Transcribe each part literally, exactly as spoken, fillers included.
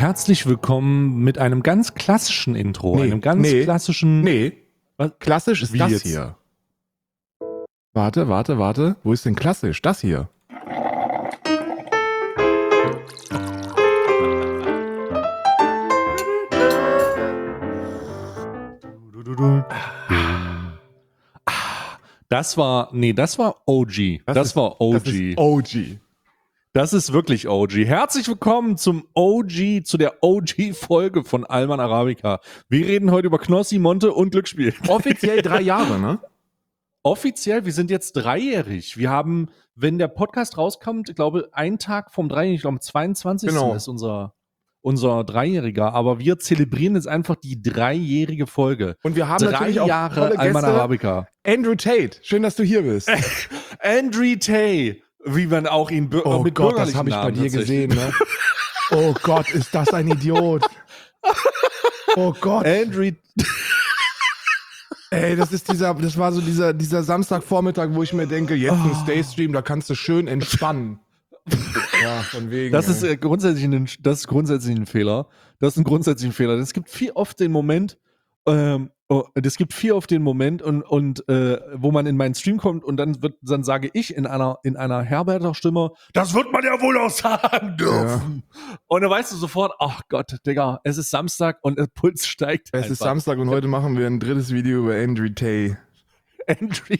Herzlich willkommen mit einem ganz klassischen Intro, Nee, einem ganz nee, klassischen... Nee, Was? klassisch ist Wie das jetzt? hier. Warte, warte, warte. Wo ist denn klassisch? Das hier. Das war, nee, das war O G. Das, ist, war O G. Das ist O G. Das ist wirklich O G. Herzlich willkommen zum O G, zu der O G-Folge von Alman Arabica. Wir reden heute über Knossi, Monte und Glücksspiel. Offiziell drei Jahre, ne? Offiziell, wir sind jetzt dreijährig. Wir haben, wenn der Podcast rauskommt, ich glaube, ein Tag vom Dreijährigen, ich glaube, am zweiundzwanzigsten Genau. ist unser, unser Dreijähriger. Aber wir zelebrieren jetzt einfach die dreijährige Folge. Und wir haben Drei natürlich auch Jahre tolle Alman Gäste. Arabica. Andrew Tate, schön, dass du hier bist. Andrew Tate, wie man auch ihn bü- Oh mit Gott, das bürgerlichen habe ich bei Namen dir tatsächlich- gesehen, ne? Oh Gott, ist das ein Idiot. Oh Gott. Andrew, Ey, das ist dieser, das war so dieser, dieser Samstagvormittag, wo ich mir denke, jetzt ein Stay-Stream, da kannst du schön entspannen. Ja, von wegen. das ist ey. äh, grundsätzlich ein, das ist grundsätzlich ein Fehler. Das ist ein grundsätzlicher Fehler. Es gibt viel oft den Moment, ähm, oh, es gibt viel oft den Moment und, und äh, wo man in meinen Stream kommt und dann wird, dann sage ich in einer, in einer Herberter Stimme, das wird man ja wohl auch sagen dürfen. Und dann weißt du sofort, ach Gott, Digga, es ist Samstag und der Puls steigt. Es ist Samstag und heute machen wir ein drittes Video über Andrew Tate. Andrew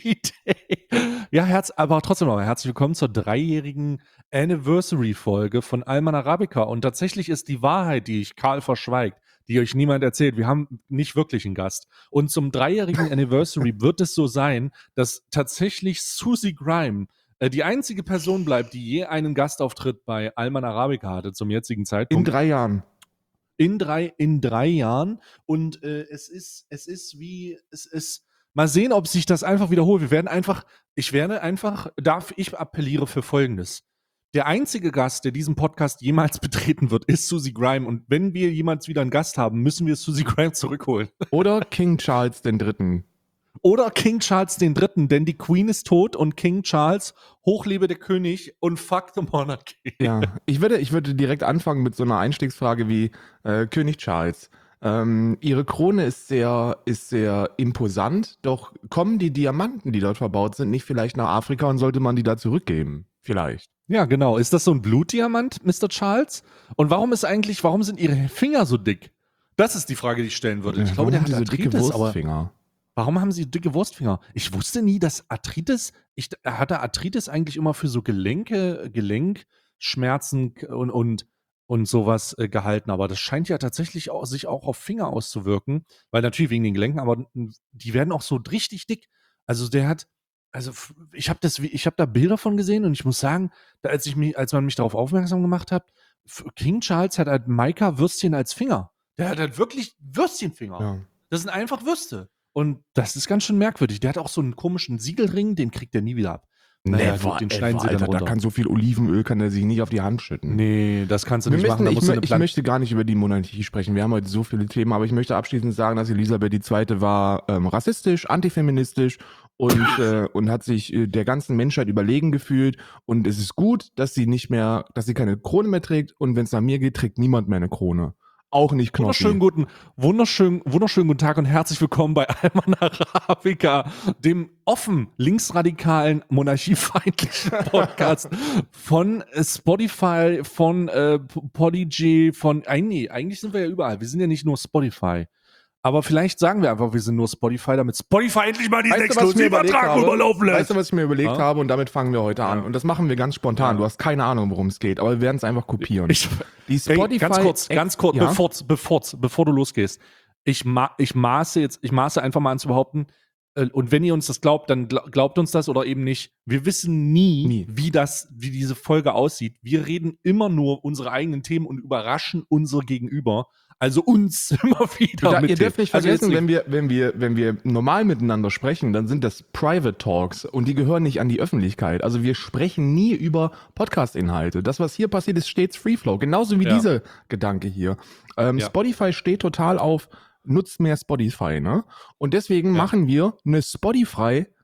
Tate. Ja, Herz, aber trotzdem noch herzlich willkommen zur dreijährigen Anniversary-Folge von Alman Arabica. Und tatsächlich ist die Wahrheit, die ich Karl verschweigt, die euch niemand erzählt. Wir haben nicht wirklich einen Gast. Und zum dreijährigen Anniversary wird es so sein, dass tatsächlich Susie Grime äh, die einzige Person bleibt, die je einen Gastauftritt bei Alman Arabica hatte zum jetzigen In Zeitpunkt. drei Jahren. In drei, in drei Jahren. Und äh, es ist, es ist wie, es ist, mal sehen, ob sich das einfach wiederholt. Wir werden einfach, ich werde einfach, darf ich appelliere für Folgendes. Der einzige Gast, der diesen Podcast jemals betreten wird, ist Susie Grime. Und wenn wir jemals wieder einen Gast haben, müssen wir Susie Grime zurückholen. Oder King Charles den Dritten. Oder King Charles den Dritten, denn die Queen ist tot und King Charles, hochlebe der König und fuck the monarchy. Ja, ich würde, ich würde direkt anfangen mit so einer Einstiegsfrage wie äh, König Charles. Ähm, ihre Krone ist sehr, ist sehr imposant, doch kommen die Diamanten, die dort verbaut sind, nicht vielleicht nach Afrika und sollte man die da zurückgeben? Vielleicht. Ja, genau. Ist das so ein Blutdiamant, Mister Charles? Und warum ist eigentlich, warum sind ihre Finger so dick? Das ist die Frage, die ich stellen würde. Ich Ja, glaube, der warum hat haben die so dicke Arthritis, aber Wurstfinger. warum haben sie dicke Wurstfinger? Ich wusste nie, dass Arthritis, ich hatte Arthritis eigentlich immer für so Gelenke, Gelenkschmerzen und, und, und sowas äh, gehalten, aber das scheint ja tatsächlich auch, sich auch auf Finger auszuwirken, weil natürlich wegen den Gelenken, aber die werden auch so richtig dick. Also der hat, also f- ich habe das, ich habe da Bilder von gesehen und ich muss sagen, da, als ich mich, als man mich darauf aufmerksam gemacht hat, f- King Charles hat halt Maika Würstchen als Finger. Der hat halt wirklich Würstchenfinger. Ja. Das sind einfach Würste. Und das ist ganz schön merkwürdig. Der hat auch so einen komischen Siegelring, den kriegt er nie wieder ab. Naja, Never gut, den ever, schneiden sie dann Alter, da runter. kann so viel Olivenöl, kann er sich nicht auf die Hand schütten. Nee, das kannst du Wir nicht müssen, machen. Da ich, musst du mö- eine ich Plan- möchte gar nicht über die Monarchie sprechen. Wir haben heute so viele Themen, aber ich möchte abschließend sagen, dass Elisabeth die Zweite war ähm, rassistisch, antifeministisch und, äh, und hat sich äh, der ganzen Menschheit überlegen gefühlt. Und es ist gut, dass sie nicht mehr, dass sie keine Krone mehr trägt. Und wenn es nach mir geht, trägt niemand mehr eine Krone. Auch nicht Knossi. Wunderschönen guten, wunderschönen, wunderschönen guten Tag und herzlich willkommen bei Alman Arabica, dem offen linksradikalen, monarchiefeindlichen Podcast von äh, Spotify, von äh, P- Podigy, von, eigentlich, eigentlich sind wir ja überall. Wir sind ja nicht nur Spotify. Aber vielleicht sagen wir einfach, wir sind nur Spotify, damit Spotify endlich mal diesen Weißt du, was ich mir überlegt Exklusivvertrag habe? überlaufen lässt. Weißt du, was ich mir überlegt Ja? habe? Und damit fangen wir heute an. Ja. Und das machen wir ganz spontan. Ja. Du hast keine Ahnung, worum es geht, aber wir werden es einfach kopieren. Ich, die Ey, Spotify ganz kurz, ganz kurz, Ja? bevor, bevor, bevor du losgehst. Ich, ma, ich maße jetzt, ich maße einfach mal an zu behaupten, äh, und wenn ihr uns das glaubt, dann gl- glaubt uns das oder eben nicht. Wir wissen nie, Nie. wie das, wie diese Folge aussieht. Wir reden immer nur unsere eigenen Themen und überraschen unser Gegenüber. Also uns immer wieder. Da, mit ihr dürft Themen. nicht Also jetzt vergessen, wenn wir, wenn wir, wenn wir normal miteinander sprechen, dann sind das Private Talks und die gehören nicht an die Öffentlichkeit. Also wir sprechen nie über Podcast-Inhalte. Das, was hier passiert, ist stets Free Flow. Genauso wie Ja. dieser Gedanke hier. Ähm, Ja. Spotify steht total auf, nutzt mehr Spotify, ne? Und deswegen Ja. machen wir eine Spotify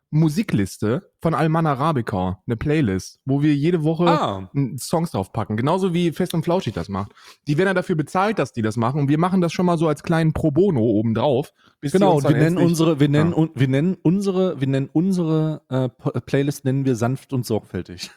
Musikliste von Alman Arabica, eine Playlist, wo wir jede Woche Ah, n- Songs draufpacken. Genauso wie Fest und Flauschig das macht. Die werden ja dafür bezahlt, dass die das machen. Und wir machen das schon mal so als kleinen Pro Bono obendrauf. Bis die genau. uns Und wir dann nennen endlich- unsere, wir nennen, Ja. un- wir nennen unsere, wir nennen unsere äh, P- Playlist nennen wir sanft und sorgfältig.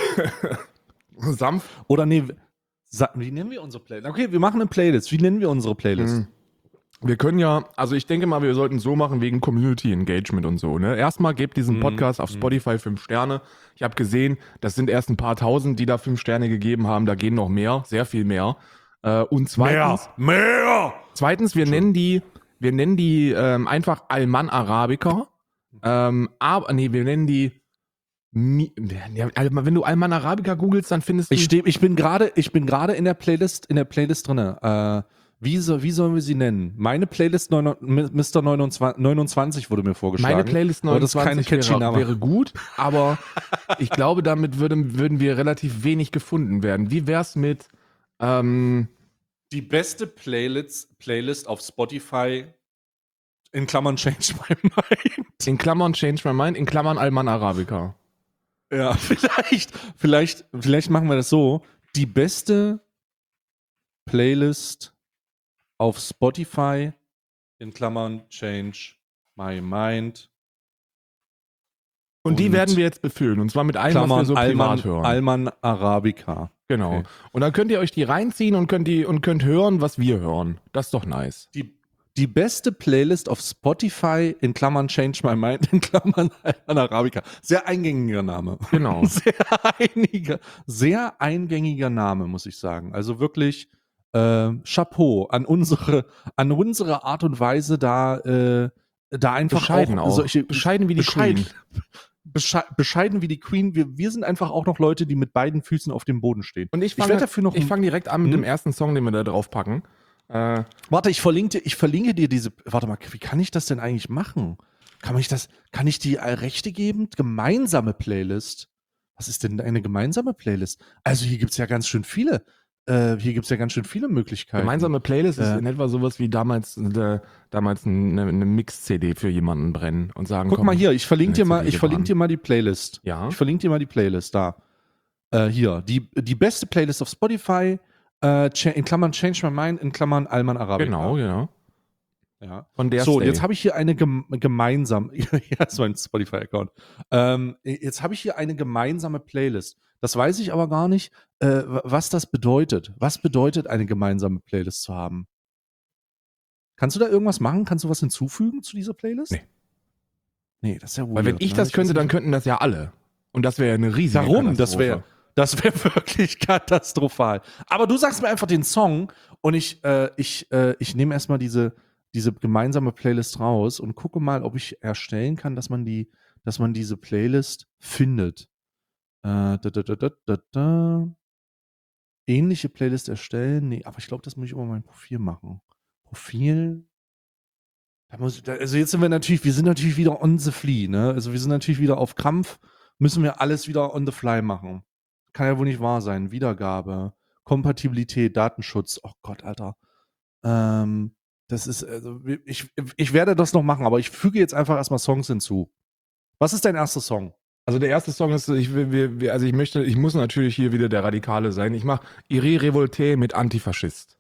Sanft. Oder nee, sa- wie nennen wir unsere Playlist? Okay, wir machen eine Playlist. Wie nennen wir unsere Playlist? Hm. Wir können ja, also ich denke mal, wir sollten so machen wegen Community Engagement und so. Ne? Erstmal gebt diesen Mhm, Podcast auf mhm. Spotify fünf Sterne. Ich habe gesehen, das sind erst ein paar tausend, die da fünf Sterne gegeben haben. Da gehen noch mehr, sehr viel mehr. Äh, und zweitens, mehr. zweitens, wir nennen die, wir nennen die ähm, einfach Alman Arabica. Ähm, aber nee, wir nennen die. Mi- ja, wenn du Alman Arabica googelst, dann findest du. Ich stehe, ich bin gerade, ich bin gerade in der Playlist, in der Playlist drinne. Äh, wie, so, wie sollen wir sie nennen? Meine Playlist neun, Mister neunundzwanzig, neunundzwanzig wurde mir vorgeschlagen. Meine Playlist aber das ist kein neunundzwanzig catchy wäre, Name. wäre gut, aber ich glaube, damit würden, würden wir relativ wenig gefunden werden. Wie wär's mit ähm, Die beste Playlist, Playlist auf Spotify in Klammern Change My Mind. in Klammern Change My Mind, in Klammern Alman Arabica? Ja, vielleicht, vielleicht, vielleicht machen wir das so. Die beste Playlist auf Spotify in Klammern Change My Mind. Und, die Und werden wir jetzt befüllen, und zwar mit allem, was wir Klammern so Alman, privat hören. Alman Arabica. Genau. Okay. Und dann könnt ihr euch die reinziehen und könnt, die, und könnt hören, was wir hören. Das ist doch nice. Die, die beste Playlist auf Spotify in Klammern Change My Mind in Klammern Alman Arabica. Sehr eingängiger Name. Genau. Sehr einiger, sehr eingängiger Name, muss ich sagen. Also wirklich äh, Chapeau an unsere, an unsere Art und Weise, da, äh, da einfach Bescheiden auch auch. solche Bescheiden wie die bescheiden, Queen. besche bescheiden wie die Queen. Wir, wir sind einfach auch noch Leute, die mit beiden Füßen auf dem Boden stehen. Und ich Ich fange werde dafür noch ich ein- fang direkt an mit Hm? dem ersten Song, den wir da drauf packen. Äh, Warte, ich verlinke, dir- ich verlinke dir diese. Warte mal, wie kann ich das denn eigentlich machen? Kann ich das? Kann ich die äh, Rechte geben? Gemeinsame Playlist. Was ist denn eine gemeinsame Playlist? Also hier gibt es ja ganz schön viele. Äh, hier gibt es ja ganz schön viele Möglichkeiten. Gemeinsame Playlist ist Äh. in etwa sowas wie damals, äh, damals eine, eine Mix-C D für jemanden brennen und sagen, Guck komm, mal hier, ich verlinke dir eine mal, C D ich verlinke dran. dir mal die Playlist. Ja. Ich verlinke dir mal die Playlist da. Äh, hier, die, die beste Playlist auf Spotify, äh, cha- in Klammern Change My Mind, in Klammern Alman Arabica. Genau, genau. Ja. Von der So, Stay. jetzt habe ich hier eine gem gemeinsame, ja, so ein Spotify-Account. Ähm, jetzt habe ich hier eine gemeinsame Playlist. Das weiß ich aber gar nicht, äh, was das bedeutet. Was bedeutet eine gemeinsame Playlist zu haben? Kannst du da irgendwas machen? Kannst du was hinzufügen zu dieser Playlist? Nee. Nee, das ist ja weird. Weil wenn ich ne? das könnte, weiß dann nicht. könnten das ja alle. Und das wäre ja eine riesige Warum? Das Katastrophe. wäre das wäre wirklich katastrophal. Aber du sagst mir einfach den Song und ich, äh, ich, äh, ich nehme erstmal diese, diese gemeinsame Playlist raus und gucke mal, ob ich erstellen kann, dass man die, dass man diese Playlist findet. Äh, da, da, da, da, da, da. Ähnliche Playlist erstellen? Nee, aber ich glaube, das muss ich über mein Profil machen. Profil. Da muss ich, da, also jetzt sind wir natürlich, wir sind natürlich wieder on the fly, ne? Also wir sind natürlich wieder auf Krampf, müssen wir alles wieder on the fly machen. Kann ja wohl nicht wahr sein. Wiedergabe, Kompatibilität, Datenschutz. Oh Gott, Alter. Ähm, das ist, also ich, ich werde das noch machen, aber ich füge jetzt einfach erstmal Songs hinzu. Was ist dein erster Song? Also der erste Song ist, ich will, wir, wir- also ich möchte, ich muss natürlich hier wieder der Radikale sein. Ich mache Iré Revolté mit Antifaschist.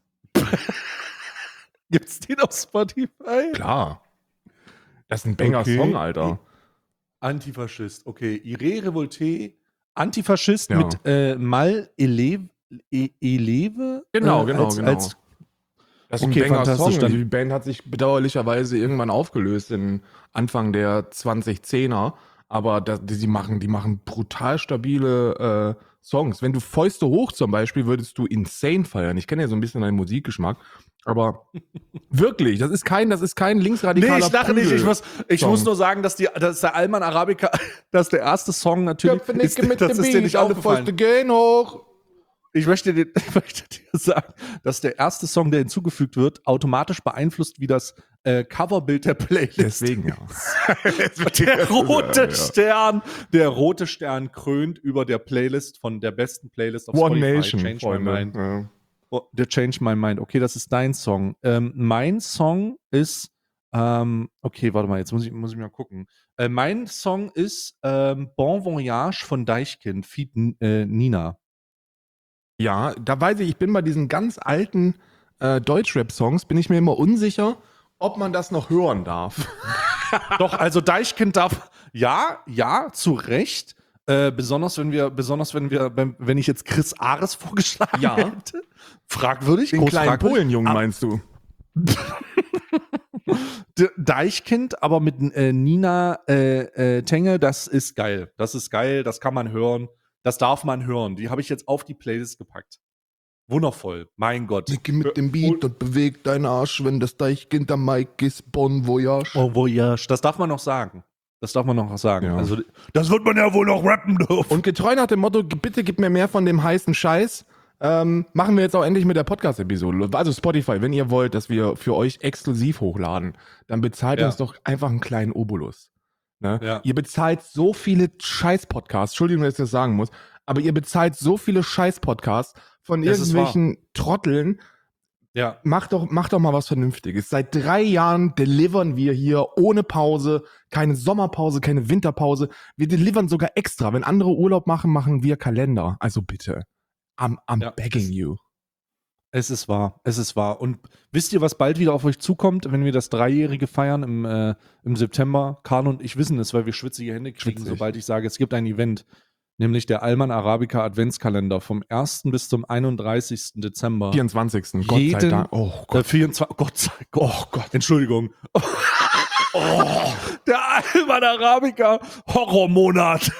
Gibt's den auf Spotify? Klar. Das ist ein Banger-Song, Okay. Alter. Antifaschist, okay. Iré Revolté, Antifaschist Ja. mit äh, Mal Eleve, E- Eleve? Genau, äh, genau, als, genau. Als, Das ist Okay, ein Banger-Song. fantastisch, dann- Die Band hat sich bedauerlicherweise irgendwann aufgelöst in Anfang der zweitausendzehner. Aber das, die, die, machen, die machen brutal stabile äh, Songs. Wenn du Fäuste hoch zum Beispiel, würdest du Insane feiern. Ich kenne ja so ein bisschen deinen Musikgeschmack. Aber wirklich, das ist kein, das ist kein linksradikaler nee, ich lache nicht. Ich muss, ich Song. muss nur sagen, dass, die, dass der Alman Arabica, dass der erste Song natürlich Köpfe nicke mit das dem ist dir nicht Beat, alle aufgefallen. Fäuste gehen hoch. Ich möchte, dir, ich möchte dir sagen, dass der erste Song, der hinzugefügt wird, automatisch beeinflusst, wie das äh, Coverbild der Playlist Deswegen, ja. Der rote Ja. Stern, der rote Stern krönt über der Playlist von der besten Playlist auf One Spotify. Nation, Change My Freunde. Mind. Ja. Oh, der Change My Mind. Okay, das ist dein Song. Ähm, mein Song ist Ähm, okay, warte mal, jetzt muss ich, muss ich mal gucken. Äh, mein Song ist ähm, Bon Voyage von Deichkind, feat. Äh, Nina. Ja, da weiß ich, ich bin bei diesen ganz alten äh, Deutschrap-Songs, bin ich mir immer unsicher, ob man das noch hören darf. Doch, also Deichkind darf, ja, ja, zu Recht. Äh, besonders wenn wir, besonders wenn wir, wenn, wenn ich jetzt Chris Ares vorgeschlagen Ja. hätte. Fragwürdig, Den groß kleinen fragwürdig. Polenjungen Ah, meinst du? D- Deichkind, aber mit äh, Nina äh, äh, Tenge, das ist geil. Das ist geil, das kann man hören. Das darf man hören. Die habe ich jetzt auf die Playlist gepackt. Wundervoll, mein Gott. Nicke mit dem Beat und bewegt deinen Arsch, wenn das Deichkind am Mic ist, Bon Voyage. Oh, Voyage, das darf man noch sagen. Das darf man noch sagen. Ja. Also, das wird man ja wohl noch rappen dürfen. Und getreu nach dem Motto, bitte gib mir mehr von dem heißen Scheiß, ähm, machen wir jetzt auch endlich mit der Podcast-Episode. Also Spotify, wenn ihr wollt, dass wir für euch exklusiv hochladen, dann bezahlt Ja. uns doch einfach einen kleinen Obolus. Ne? Ja. Ihr bezahlt so viele Scheiß-Podcasts, Entschuldigung, dass ich das sagen muss, aber ihr bezahlt so viele Scheiß-Podcasts von Das ist irgendwelchen Trotteln. Ja. Macht doch, macht doch mal was Vernünftiges. Seit drei Jahren delivern wir hier ohne Pause, keine Sommerpause, keine Winterpause. Wir delivern sogar extra. Wenn andere Urlaub machen, machen wir Kalender. Also bitte. I'm, I'm Ja, begging es- you. Es ist wahr, es ist wahr. Und wisst ihr, was bald wieder auf euch zukommt, wenn wir das Dreijährige feiern im, äh, im September? Karl und ich wissen es, weil wir schwitzige Hände kriegen, Schwitzig. sobald ich sage, es gibt ein Event, nämlich der Alman Arabica Adventskalender vom ersten bis zum einunddreißigsten Dezember. vierundzwanzigsten Gott sei Jeden- Dank. Oh Der Gott. vierundzwanzigste Gott sei Gott. Oh Gott, Entschuldigung. Oh, der Alman Arabica Horrormonat.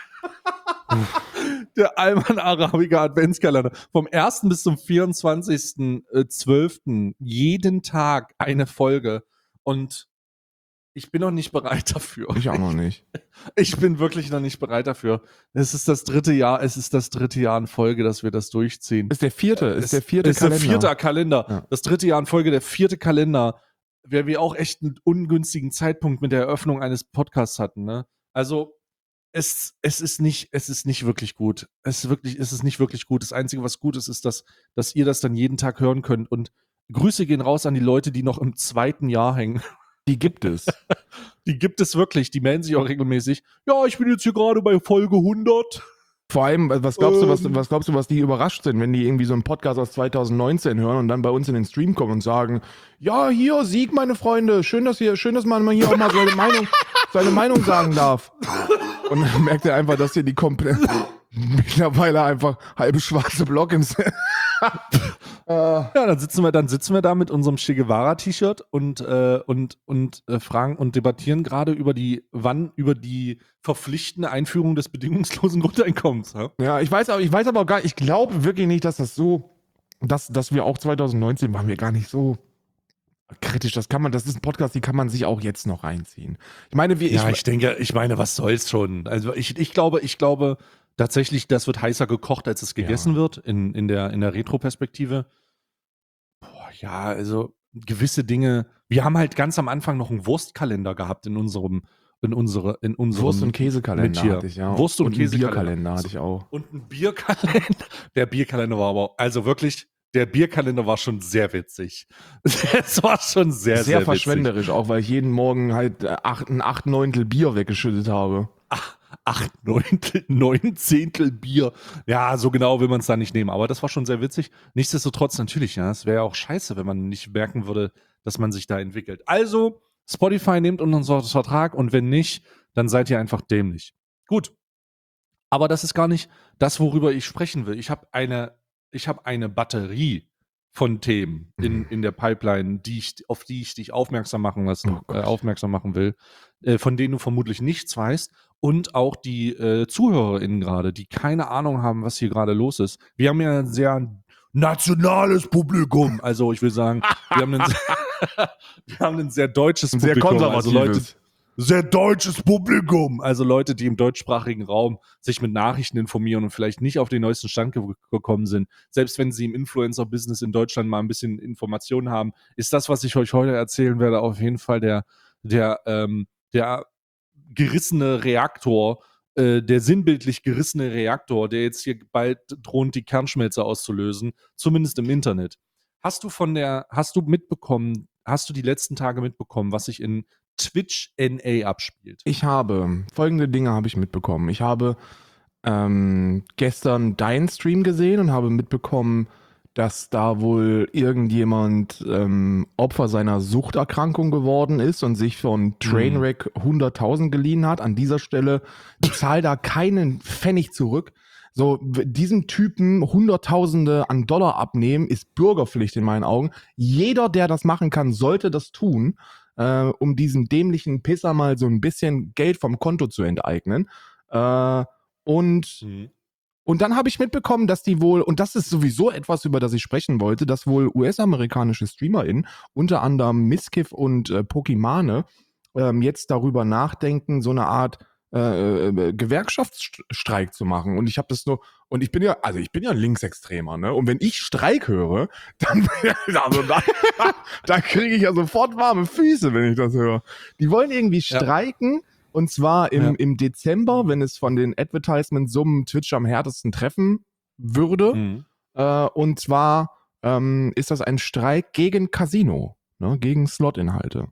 Der Alman Arabica Adventskalender. Vom ersten bis zum vierundzwanzigsten zwölften jeden Tag eine Folge. Und ich bin noch nicht bereit dafür. Ich auch noch nicht. Ich bin wirklich noch nicht bereit dafür. Es ist das dritte Jahr, es ist das dritte Jahr in Folge, dass wir das durchziehen. Ist der vierte, ist der vierte ist Kalender. der vierte Kalender. Ja. Das dritte Jahr in Folge, der vierte Kalender, wer wir auch echt einen ungünstigen Zeitpunkt mit der Eröffnung eines Podcasts hatten. Ne? Also es, es ist nicht, es ist nicht wirklich gut. Es ist wirklich, es ist nicht wirklich gut. Das Einzige, was gut ist, ist, dass, dass ihr das dann jeden Tag hören könnt. Und Grüße gehen raus an die Leute, die noch im zweiten Jahr hängen. Die gibt es. Die gibt es wirklich. Die melden sich auch regelmäßig. Ja, ich bin jetzt hier gerade bei Folge hundert. Vor allem, was glaubst du, was, Ähm. was glaubst du, was die überrascht sind, wenn die irgendwie so einen Podcast aus zweitausendneunzehn hören und dann bei uns in den Stream kommen und sagen, ja, hier, Sieg, meine Freunde, schön, dass ihr, schön, dass man mal hier auch mal seine Meinung, seine Meinung sagen darf. Und dann merkt er einfach, dass hier die komplett, mittlerweile einfach halbe schwarze Block im Se- äh, Ja, dann sitzen wir, dann sitzen wir da mit unserem Che Guevara-T-Shirt und, äh, und, und äh, fragen und debattieren gerade über die, wann, über die verpflichtende Einführung des bedingungslosen Grundeinkommens. Ja? Ja, ich weiß aber, ich weiß aber auch gar, ich glaube wirklich nicht, dass das so, dass, dass wir auch zweitausendneunzehn waren wir gar nicht so kritisch. Das kann man, das ist ein Podcast, die kann man sich auch jetzt noch reinziehen. Ich meine, wir, Ja, ich, ich denke, ich meine, was soll's schon? Also ich, ich glaube, ich glaube tatsächlich, das wird heißer gekocht, als es gegessen wird in, in der, in der Retro-Perspektive. Boah, ja, also gewisse Dinge. Wir haben halt ganz am Anfang noch einen Wurstkalender gehabt in unserem, in unsere, in unserem Wurst- und Käsekalender mit hier. hatte ich, ja. Wurst- und, einen Käsekalender. Bierkalender hatte ich auch. Und ein Bierkalender. Der Bierkalender war aber, also wirklich, der Bierkalender war schon sehr witzig. Es war schon sehr, sehr, Sehr witzig. verschwenderisch, auch weil ich jeden Morgen halt äh, acht, ein acht Neuntel Bier weggeschüttet habe. Acht Neuntel, neun Zehntel Bier. Ja, so genau will man es da nicht nehmen. Aber das war schon sehr witzig. Nichtsdestotrotz natürlich, ja, es wäre ja auch scheiße, wenn man nicht merken würde, dass man sich da entwickelt. Also, Spotify nehmt unseren Vertrag und wenn nicht, dann seid ihr einfach dämlich. Gut. Aber das ist gar nicht das, worüber ich sprechen will. Ich habe eine, ich habe eine Batterie von Themen in, in der Pipeline, die ich, auf die ich dich aufmerksam machen lassen, Oh Gott. äh, aufmerksam machen will, äh, von denen du vermutlich nichts weißt. Und auch die äh, ZuhörerInnen gerade, die keine Ahnung haben, was hier gerade los ist. Wir haben ja ein sehr nationales Publikum. Also ich will sagen, wir haben ein, wir haben ein sehr deutsches Ein sehr Publikum. konservatives. Also Leute, sehr deutsches Publikum. Also Leute, die im deutschsprachigen Raum sich mit Nachrichten informieren und vielleicht nicht auf den neuesten Stand ge gekommen sind. Selbst wenn sie im Influencer-Business in Deutschland mal ein bisschen Informationen haben, ist das, was ich euch heute erzählen werde, auf jeden Fall der, der, ähm, der gerissene Reaktor, äh, der sinnbildlich gerissene Reaktor, der jetzt hier bald droht, die Kernschmelze auszulösen, zumindest im Internet. Hast du von der, hast du mitbekommen, hast du die letzten Tage mitbekommen, was sich in Twitch N A abspielt? Ich habe folgende Dinge habe ich mitbekommen. Ich habe ähm, gestern deinen Stream gesehen und habe mitbekommen, dass da wohl irgendjemand ähm, Opfer seiner Suchterkrankung geworden ist und sich von Trainwreck hunderttausend geliehen hat. An dieser Stelle zahl da keinen Pfennig zurück. So, w- diesem Typen Hunderttausende an Dollar abnehmen, ist Bürgerpflicht in meinen Augen. Jeder, der das machen kann, sollte das tun, äh, um diesem dämlichen Pisser mal so ein bisschen Geld vom Konto zu enteignen. Äh, und Mhm. und dann habe ich mitbekommen, dass die wohl, und das ist sowieso etwas, über das ich sprechen wollte, dass wohl U S-amerikanische StreamerInnen, unter anderem Miskiff und äh, Pokimane, ähm, jetzt darüber nachdenken, so eine Art äh, äh, Gewerkschaftsstreik zu machen. Und ich habe das nur, und ich bin ja, also ich bin ja ein Linksextremer, ne? Und wenn ich Streik höre, dann, also da, da kriege ich ja sofort warme Füße, wenn ich das höre. Die wollen irgendwie Ja. streiken. Und zwar im, Ja. im Dezember, wenn es von den Advertisement-Summen Twitch am härtesten treffen würde. Mhm. Äh, und zwar ähm, ist das ein Streik gegen Casino, ne, gegen Slot-Inhalte.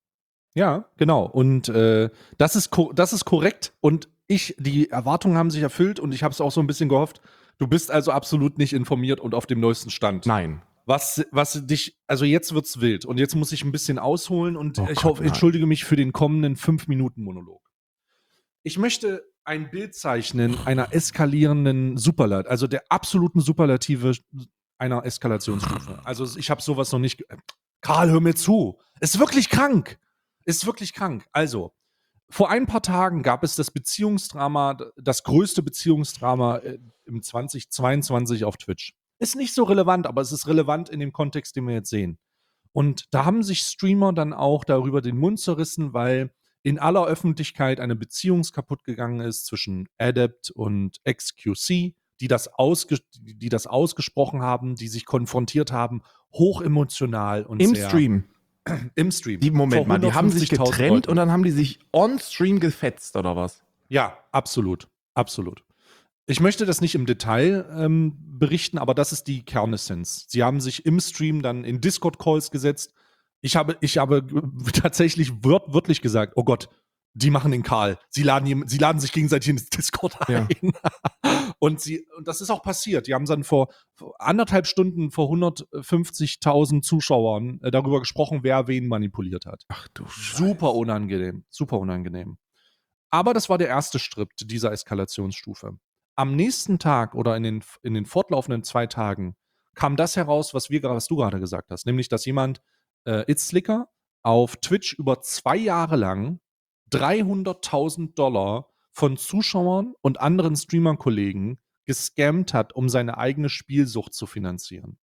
Ja, genau. Und äh, das, ist ko- das ist korrekt. Und ich, die Erwartungen haben sich erfüllt und ich habe es auch so ein bisschen gehofft. Du bist also absolut nicht informiert und auf dem neuesten Stand. Nein. Was, was dich, also jetzt wird's wild und jetzt muss ich ein bisschen ausholen und Oh ich Gott, hoffe, nein. entschuldige mich für den kommenden fünf Minuten Monolog. Ich möchte ein Bild zeichnen einer eskalierenden Superlat, also der absoluten Superlative einer Eskalationsstufe. Also ich habe sowas noch nicht. ge- Karl, hör mir zu. Ist wirklich krank. Ist wirklich krank. Also, vor ein paar Tagen gab es das Beziehungsdrama, das größte Beziehungsdrama äh, im zwanzig zweiundzwanzig auf Twitch. Ist nicht so relevant, aber es ist relevant in dem Kontext, den wir jetzt sehen. Und da haben sich Streamer dann auch darüber den Mund zerrissen, weil in aller Öffentlichkeit eine Beziehung kaputt gegangen ist zwischen Adept und X Q C, die das, ausge die das ausgesprochen haben, die sich konfrontiert haben, hochemotional und Im sehr Stream. im Stream. Die, Moment Vor mal, die haben sich hundertfünfzigtausend getrennt Leuten. und dann haben die sich on-stream gefetzt, oder was? Ja, absolut. Absolut. Ich möchte das nicht im Detail ähm, berichten, aber das ist die Kernessenz. Sie haben sich im Stream dann in Discord-Calls gesetzt. Ich habe, ich habe g- tatsächlich wört, wörtlich gesagt, oh Gott, die machen den Karl. Sie laden, jem- sie laden sich gegenseitig ins Discord Ja. ein. und, sie, und das ist auch passiert. Die haben dann vor, vor anderthalb Stunden vor hundertfünfzigtausend Zuschauern äh, darüber gesprochen, wer wen manipuliert hat. Ach du Scheiße. Super unangenehm. Super unangenehm. Aber das war der erste Schritt dieser Eskalationsstufe. Am nächsten Tag oder in den, in den fortlaufenden zwei Tagen kam das heraus, was, wir, gra- was du gerade gesagt hast, nämlich dass jemand, äh, Itzlicker, auf Twitch über zwei Jahre lang dreihunderttausend Dollar von Zuschauern und anderen Streamer-Kollegen gescammt hat, um seine eigene Spielsucht zu finanzieren.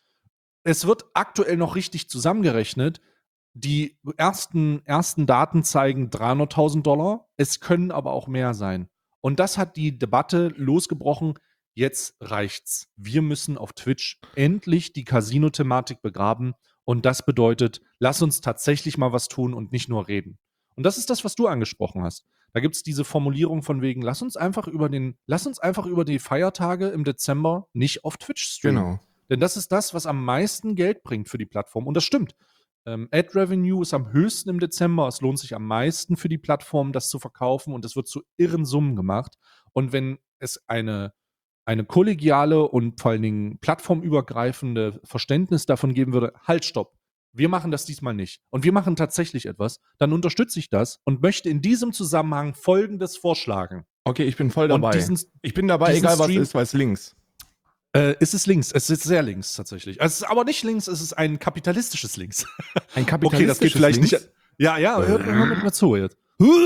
Es wird aktuell noch richtig zusammengerechnet. Die ersten, ersten Daten zeigen dreihunderttausend Dollar. Es können aber auch mehr sein. Und das hat die Debatte losgebrochen. Jetzt reicht's. Wir müssen auf Twitch endlich die Casino-Thematik begraben. Und das bedeutet, lass uns tatsächlich mal was tun und nicht nur reden. Und das ist das, was du angesprochen hast. Da gibt es diese Formulierung von wegen, lass uns einfach über den, lass uns einfach über die Feiertage im Dezember nicht auf Twitch streamen. Genau. Denn das ist das, was am meisten Geld bringt für die Plattform. Und das stimmt. Ähm, Ad-Revenue ist am höchsten im Dezember. Es lohnt sich am meisten für die Plattform, das zu verkaufen. Und es wird zu irren Summen gemacht. Und wenn es eine, eine kollegiale und vor allen Dingen plattformübergreifende Verständnis davon geben würde, halt, stopp. Wir machen das diesmal nicht. Und wir machen tatsächlich etwas. Dann unterstütze ich das und möchte in diesem Zusammenhang Folgendes vorschlagen. Okay, ich bin voll Und dabei. diesen, ich bin dabei, diesen egal was Stream- ist, weil es links. äh, ist es links. Es ist sehr links tatsächlich. Es ist aber nicht links, es ist ein kapitalistisches Links. Ein Okay, das geht kapitalistisches vielleicht links? nicht. Ja, ja, hör, hör mir mal zu jetzt.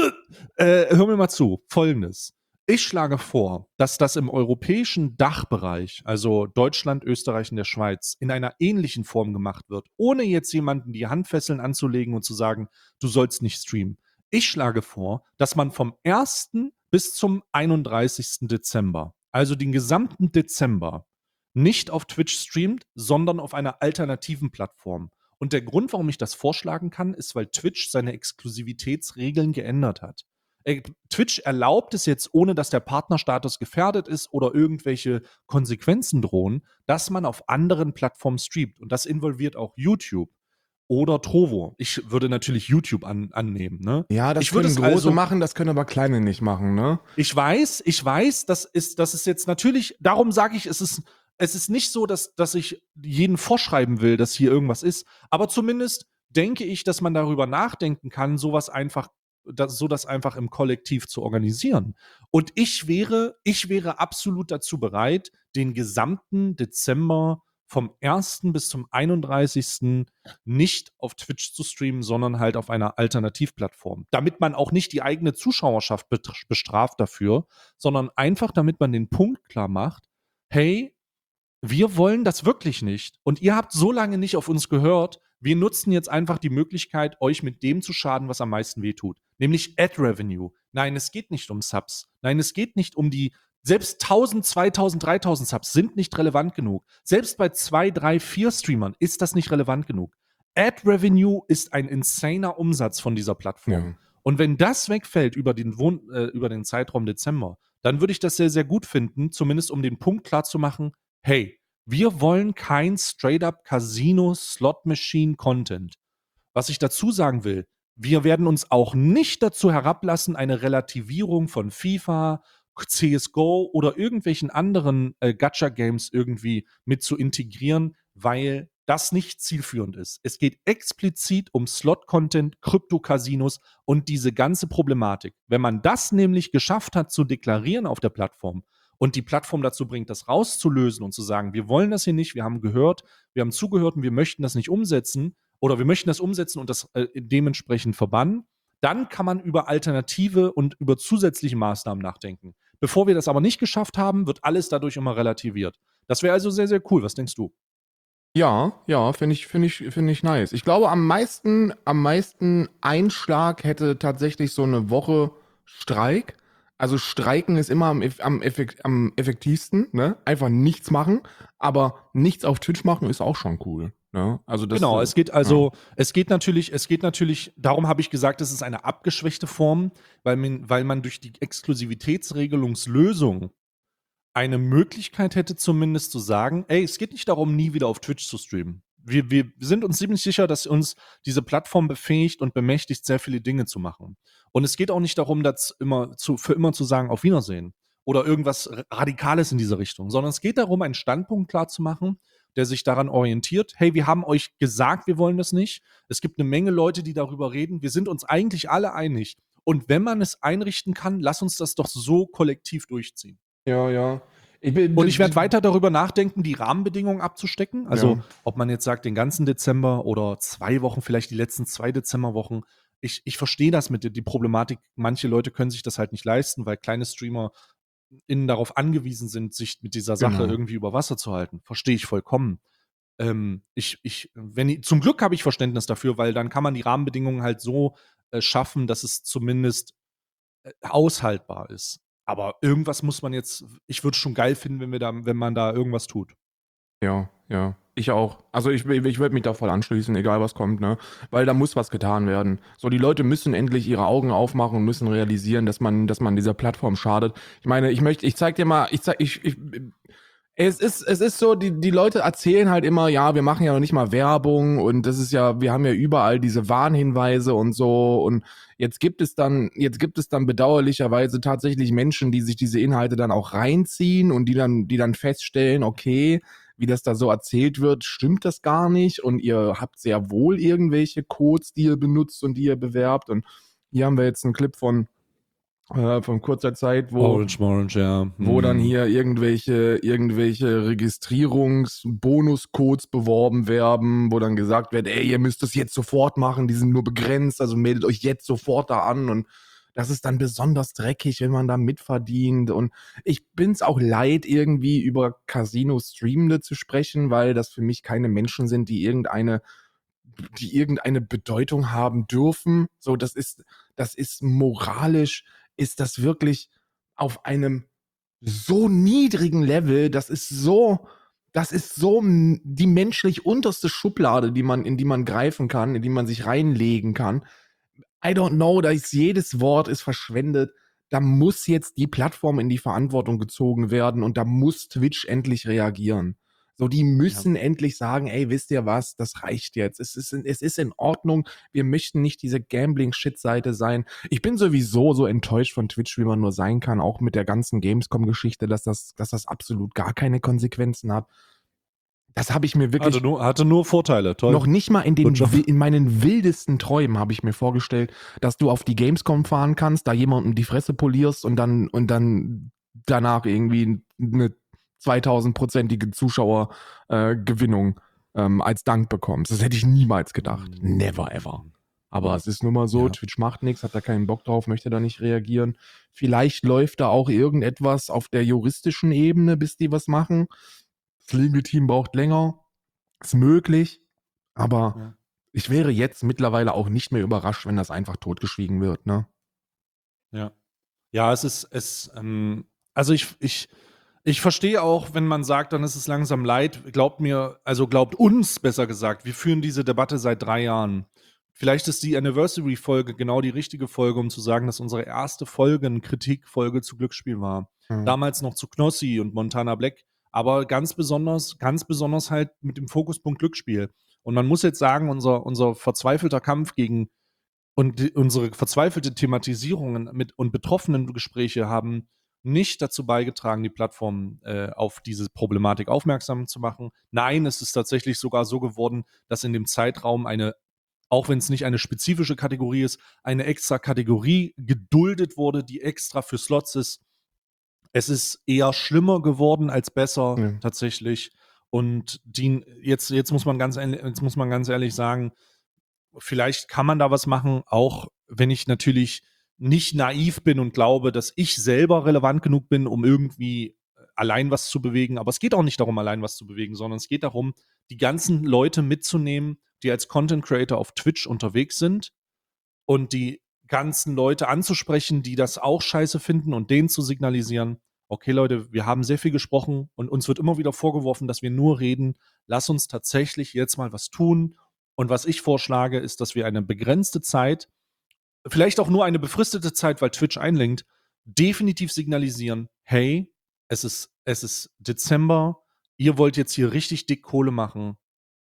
Äh, hör mir mal zu. Folgendes. Ich schlage vor, dass das im europäischen Dachbereich, also Deutschland, Österreich und der Schweiz, in einer ähnlichen Form gemacht wird, ohne jetzt jemanden die Handfesseln anzulegen und zu sagen, du sollst nicht streamen. Ich schlage vor, dass man vom ersten bis zum einunddreißigsten Dezember, also den gesamten Dezember, nicht auf Twitch streamt, sondern auf einer alternativen Plattform. Und der Grund, warum ich das vorschlagen kann, ist, weil Twitch seine Exklusivitätsregeln geändert hat. Äh, Twitch erlaubt es jetzt, ohne dass der Partnerstatus gefährdet ist oder irgendwelche Konsequenzen drohen, dass man auf anderen Plattformen streamt. Und das involviert auch YouTube. oder Trovo. Ich würde natürlich YouTube an, annehmen, ne? Ja, das Ich würde können es Große also, machen, das können aber Kleine nicht machen, ne? ich weiß, ich weiß, das ist, das ist jetzt natürlich, darum sage ich, es ist, es ist nicht so, dass, dass ich jeden vorschreiben will, dass hier irgendwas ist, aber zumindest denke ich, dass man darüber nachdenken kann, sowas einfach, das, so das einfach im Kollektiv zu organisieren. Und ich wäre, ich wäre absolut dazu bereit, den gesamten Dezember vom ersten bis zum einunddreißigsten nicht auf Twitch zu streamen, sondern halt auf einer Alternativplattform. Damit man auch nicht die eigene Zuschauerschaft bestraft dafür, sondern einfach damit man den Punkt klar macht, hey, wir wollen das wirklich nicht. Und ihr habt so lange nicht auf uns gehört. Wir nutzen jetzt einfach die Möglichkeit, euch mit dem zu schaden, was am meisten wehtut. Nämlich Ad Revenue. Nein, es geht nicht um Subs. Nein, es geht nicht um die. Selbst tausend, zweitausend, dreitausend Subs sind nicht relevant genug. Selbst bei zwei, drei, vier Streamern ist das nicht relevant genug. Ad Revenue ist ein insaner Umsatz von dieser Plattform. Ja. Und wenn das wegfällt über den, Wohn äh, über den Zeitraum Dezember, dann würde ich das sehr, sehr gut finden, zumindest um den Punkt klar zu machen, hey, wir wollen kein straight-up Casino-Slot-Machine-Content. Was ich dazu sagen will, wir werden uns auch nicht dazu herablassen, eine Relativierung von FIFA, C S G O oder irgendwelchen anderen äh, Gacha-Games irgendwie mit zu integrieren, weil das nicht zielführend ist. Es geht explizit um Slot-Content, Krypto-Casinos und diese ganze Problematik. Wenn man das nämlich geschafft hat zu deklarieren auf der Plattform und die Plattform dazu bringt, das rauszulösen und zu sagen, wir wollen das hier nicht, wir haben gehört, wir haben zugehört und wir möchten das nicht umsetzen oder wir möchten das umsetzen und das äh, dementsprechend verbannen, dann kann man über Alternative und über zusätzliche Maßnahmen nachdenken. Bevor wir das aber nicht geschafft haben, wird alles dadurch immer relativiert. Das wäre also sehr, sehr cool. Was denkst du? Ja, ja, finde ich, finde ich, finde ich nice. Ich glaube, am meisten, am meisten Einschlag hätte tatsächlich so eine Woche Streik. Also Streiken ist immer am, eff- am, effekt, am effektivsten, ne? Einfach nichts machen, aber nichts auf Twitch machen ist auch schon cool, ne? Also das, Genau, äh, es geht ja, also, es geht natürlich, es geht natürlich, darum habe ich gesagt, es ist eine abgeschwächte Form, weil man, weil man durch die Exklusivitätsregelungslösung eine Möglichkeit hätte, zumindest zu sagen, ey, es geht nicht darum, nie wieder auf Twitch zu streamen. Wir, wir sind uns ziemlich sicher, dass uns diese Plattform befähigt und bemächtigt, sehr viele Dinge zu machen. Und es geht auch nicht darum, das immer zu, für immer zu sagen, auf Wiedersehen oder irgendwas Radikales in diese Richtung, sondern es geht darum, einen Standpunkt klar zu machen, der sich daran orientiert, hey, wir haben euch gesagt, wir wollen das nicht. Es gibt eine Menge Leute, die darüber reden. Wir sind uns eigentlich alle einig. Und wenn man es einrichten kann, lass uns das doch so kollektiv durchziehen. ja, ja. Ich bin, Und d- ich werde d- weiter darüber nachdenken, die Rahmenbedingungen abzustecken. Also, ja, ob man jetzt sagt, den ganzen Dezember oder zwei Wochen, vielleicht die letzten zwei Dezemberwochen. Ich, ich verstehe das mit der die Problematik. Manche Leute können sich das halt nicht leisten, weil kleine Streamer innen darauf angewiesen sind, sich mit dieser Sache genau. irgendwie über Wasser zu halten. Verstehe ich vollkommen. Ähm, ich, ich, wenn ich, zum Glück habe ich Verständnis dafür, weil dann kann man die Rahmenbedingungen halt so äh, schaffen, dass es zumindest äh, aushaltbar ist. Aber irgendwas muss man jetzt, ich würde es schon geil finden, wenn wir da, wenn man da irgendwas tut. Ja, ja. Ich auch. Also ich, ich würde mich da voll anschließen, egal was kommt, ne? Weil da muss was getan werden. So, die Leute müssen endlich ihre Augen aufmachen und müssen realisieren, dass man, dass man dieser Plattform schadet. Ich meine, ich möchte, ich zeig dir mal, ich zeig, ich, ich, es ist, es ist so, die, die Leute erzählen halt immer, ja, wir machen ja noch nicht mal Werbung und das ist ja, wir haben ja überall diese Warnhinweise und so und jetzt gibt es dann, jetzt gibt es dann bedauerlicherweise tatsächlich Menschen, die sich diese Inhalte dann auch reinziehen und die dann, die dann feststellen, okay, wie das da so erzählt wird, stimmt das gar nicht und ihr habt sehr wohl irgendwelche Codes, die ihr benutzt und die ihr bewerbt und hier haben wir jetzt einen Clip von, äh, von kurzer Zeit, wo Orange Orange, ja. wo dann Hm. hier irgendwelche, irgendwelche Registrierungsbonuscodes beworben werden, wo dann gesagt wird, ey, ihr müsst das jetzt sofort machen, die sind nur begrenzt, also meldet euch jetzt sofort da an und das ist dann besonders dreckig, wenn man da mitverdient und ich bin's auch leid, irgendwie über Casino-Streamende zu sprechen, weil das für mich keine Menschen sind, die irgendeine die irgendeine Bedeutung haben dürfen. So, das ist, das ist moralisch, ist das wirklich auf einem so niedrigen Level, das ist so, das ist so m- die menschlich unterste Schublade, die man, in die man greifen kann, in die man sich reinlegen kann. I don't know, da ist jedes Wort ist verschwendet. Da muss jetzt die Plattform in die Verantwortung gezogen werden und da muss Twitch endlich reagieren. So, die Ja. müssen endlich sagen, ey, wisst ihr was, das reicht jetzt. Es ist, in- es ist in Ordnung. Wir möchten nicht diese Gambling-Shit-Seite sein. Ich bin sowieso so enttäuscht von Twitch, wie man nur sein kann, auch mit der ganzen Gamescom-Geschichte, dass das, dass das absolut gar keine Konsequenzen hat. Das habe ich mir Hatte wirklich nur, hatte nur Vorteile, toll. noch nicht mal in, Gut den, Job. wi- in meinen wildesten Träumen habe ich mir vorgestellt, dass du auf die Gamescom fahren kannst, da jemandem die Fresse polierst und dann, und dann danach irgendwie eine zweitausend-prozentige Zuschauergewinnung ähm, als Dank bekommst. Das hätte ich niemals gedacht. Hm. Never ever. Aber Ja. es ist nun mal so, Ja. Twitch macht nichts, hat da keinen Bock drauf, möchte da nicht reagieren. Vielleicht läuft da auch irgendetwas auf der juristischen Ebene, bis die was machen. Das Legal-Team braucht länger. Ist möglich. Aber Ja. ich wäre jetzt mittlerweile auch nicht mehr überrascht, wenn das einfach totgeschwiegen wird, ne? Ja. Ja, es ist, es, ähm, also ich, ich, ich verstehe auch, wenn man sagt, dann ist es langsam leid. Glaubt mir, also glaubt uns besser gesagt, wir führen diese Debatte seit drei Jahren. Vielleicht ist die Anniversary-Folge genau die richtige Folge, um zu sagen, dass unsere erste Folge eine Kritikfolge zu Glücksspiel war. Mhm. Damals noch zu Knossi und Montana Black, aber ganz besonders, ganz besonders halt mit dem Fokuspunkt Glücksspiel. Und man muss jetzt sagen, unser, unser verzweifelter Kampf gegen und die, unsere verzweifelte Thematisierungen mit und betroffenen Gespräche haben nicht dazu beigetragen, die Plattform äh, auf diese Problematik aufmerksam zu machen. Nein, es ist tatsächlich sogar so geworden, dass in dem Zeitraum eine, auch wenn es nicht eine spezifische Kategorie ist, eine extra Kategorie geduldet wurde, die extra für Slots ist. Es ist eher schlimmer geworden als besser, Ja. tatsächlich. Und die, jetzt, jetzt, muss man ganz, ehrlich- jetzt muss man ganz ehrlich sagen, vielleicht kann man da was machen, auch wenn ich natürlich nicht naiv bin und glaube, dass ich selber relevant genug bin, um irgendwie allein was zu bewegen. Aber es geht auch nicht darum, allein was zu bewegen, sondern es geht darum, die ganzen Leute mitzunehmen, die als Content Creator auf Twitch unterwegs sind und die ganzen Leute anzusprechen, die das auch scheiße finden und denen zu signalisieren, okay Leute, wir haben sehr viel gesprochen und uns wird immer wieder vorgeworfen, dass wir nur reden. Lass uns tatsächlich jetzt mal was tun. Und was ich vorschlage, ist, dass wir eine begrenzte Zeit, vielleicht auch nur eine befristete Zeit, weil Twitch einlenkt, definitiv signalisieren, hey, es ist, es ist Dezember, ihr wollt jetzt hier richtig dick Kohle machen.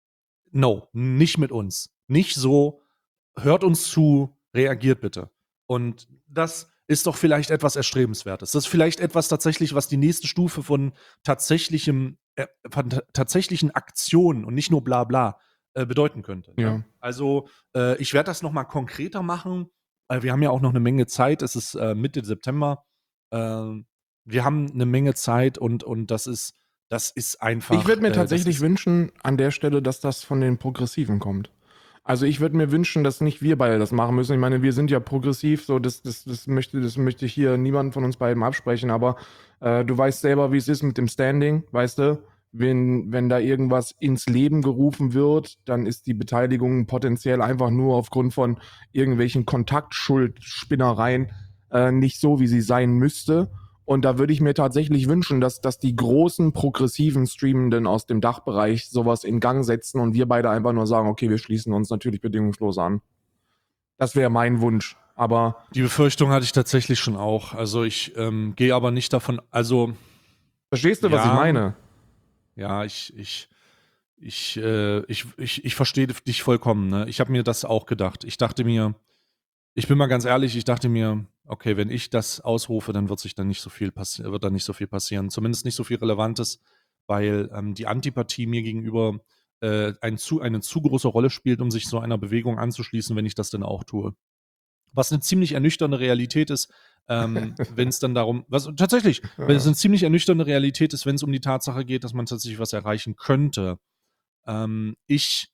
No, nicht mit uns. Nicht so, hört uns zu, reagiert bitte. Und das ist doch vielleicht etwas Erstrebenswertes. Das ist vielleicht etwas tatsächlich, was die nächste Stufe von tatsächlichem, äh, von ta- tatsächlichen Aktionen und nicht nur bla bla äh, bedeuten könnte. Ne? Ja. Also äh, ich werde das noch mal konkreter machen. Äh, wir haben ja auch noch eine Menge Zeit. Es ist äh, Mitte September. Ähm, wir haben eine Menge Zeit und, und das ist, das ist einfach. Ich würde mir äh, das tatsächlich ist, wünschen, an der Stelle, dass das von den Progressiven kommt. Also ich würde mir wünschen, dass nicht wir beide das machen müssen. Ich meine, wir sind ja progressiv, so das, das, das, möchte, das möchte ich hier niemand von uns beiden absprechen, aber äh, du weißt selber, wie es ist mit dem Standing, weißt du? Wenn, wenn da irgendwas ins Leben gerufen wird, dann ist die Beteiligung potenziell einfach nur aufgrund von irgendwelchen Kontaktschuldspinnereien äh, nicht so, wie sie sein müsste. Und da würde ich mir tatsächlich wünschen, dass, dass die großen progressiven Streamenden aus dem Dachbereich sowas in Gang setzen und wir beide einfach nur sagen, okay, wir schließen uns natürlich bedingungslos an. Das wäre mein Wunsch. Aber Die Befürchtung hatte ich tatsächlich schon auch. Also ich ähm, gehe aber nicht davon, also verstehst du, was ich ja, meine? ja, ich, ich, ich, äh, ich, ich, ich verstehe dich vollkommen. Ne? Ich habe mir das auch gedacht. Ich dachte mir, ich bin mal ganz ehrlich, ich dachte mir, okay, wenn ich das ausrufe, dann wird sich dann nicht so viel passi- wird da nicht so viel passieren. Zumindest nicht so viel Relevantes, weil ähm, die Antipathie mir gegenüber äh, ein zu, eine zu große Rolle spielt, um sich so einer Bewegung anzuschließen, wenn ich das denn auch tue. Was eine ziemlich ernüchternde Realität ist, ähm, wenn es dann darum, was tatsächlich, wenn es eine ziemlich ernüchternde Realität ist, wenn es um die Tatsache geht, dass man tatsächlich was erreichen könnte. Ähm, ich,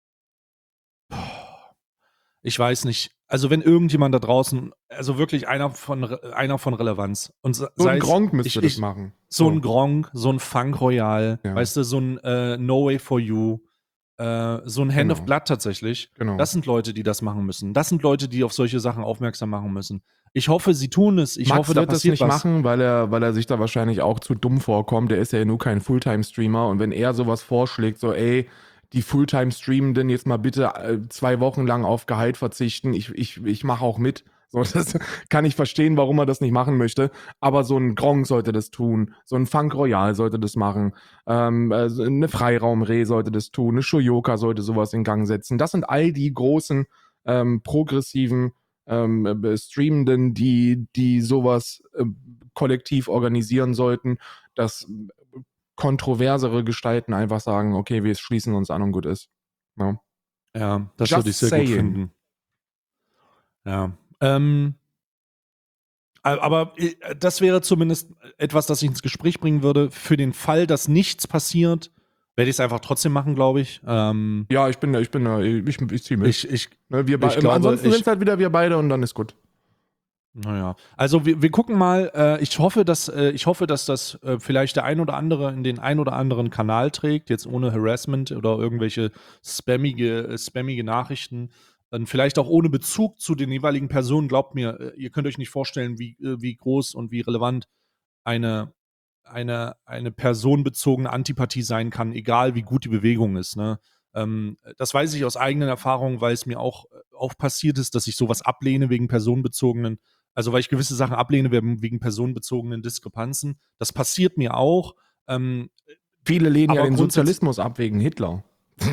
ich weiß nicht. Also wenn irgendjemand da draußen, also wirklich einer von Re- einer von Relevanz und se- So sei ein es Gronk müsste ich, das ich, machen. so ein Gronk, so ein Funk Royal, Ja. weißt du, so ein äh, No Way for You, äh, so ein Hand Genau. of Blood tatsächlich. Genau. Das sind Leute, die das machen müssen. Das sind Leute, die auf solche Sachen aufmerksam machen müssen. Ich hoffe, sie tun es. Ich Max hoffe, da wird das passiert nicht was. machen, weil er, weil er sich da wahrscheinlich auch zu dumm vorkommt. Der ist ja nur kein Fulltime-Streamer. Und wenn er sowas vorschlägt, so ey, die Fulltime-Streamenden jetzt mal bitte äh, zwei Wochen lang auf Gehalt verzichten, ich, ich, ich mache auch mit, So, das kann ich verstehen, warum er das nicht machen möchte. Aber so ein Gronk sollte das tun. So ein Funk Royal sollte das machen. Ähm, also eine Freiraum-Reh sollte das tun. Eine Shoyoka sollte sowas in Gang setzen. Das sind all die großen, ähm, progressiven ähm, äh, Streamenden, die, die sowas äh, kollektiv organisieren sollten, dass kontroversere Gestalten einfach sagen, okay, wir schließen uns an und gut ist. No? Ja, das Just würde ich sehr saying. gut finden. Ja. Ähm, aber äh, das wäre zumindest etwas, das ich ins Gespräch bringen würde. Für den Fall, dass nichts passiert, werde ich es einfach trotzdem machen, glaube ich. Ähm, Ja, ich bin da, ich bin da, ich, ich ziehe mit. ich, ich, Ne, wir ich beide. glaube, Ansonsten ich, sind es halt wieder wir beide und dann ist gut. Naja, also wir, wir gucken mal. Äh, ich hoffe, dass äh, ich hoffe, dass das äh, vielleicht der ein oder andere in den ein oder anderen Kanal trägt, jetzt ohne Harassment oder irgendwelche spammige, äh, spammige Nachrichten. Dann vielleicht auch ohne Bezug zu den jeweiligen Personen. Glaubt mir, äh, ihr könnt euch nicht vorstellen, wie, äh, wie groß und wie relevant eine, eine, eine personenbezogene Antipathie sein kann, egal wie gut die Bewegung ist. Ne? Ähm, das weiß ich aus eigenen Erfahrungen, weil es mir auch, äh, auch passiert ist, dass ich sowas ablehne wegen personenbezogenen, also weil ich gewisse Sachen ablehne wegen wegen personenbezogenen Diskrepanzen. Das passiert mir auch. Ähm, Viele lehnen ja aber den grundsätzlich, Sozialismus ab wegen Hitler.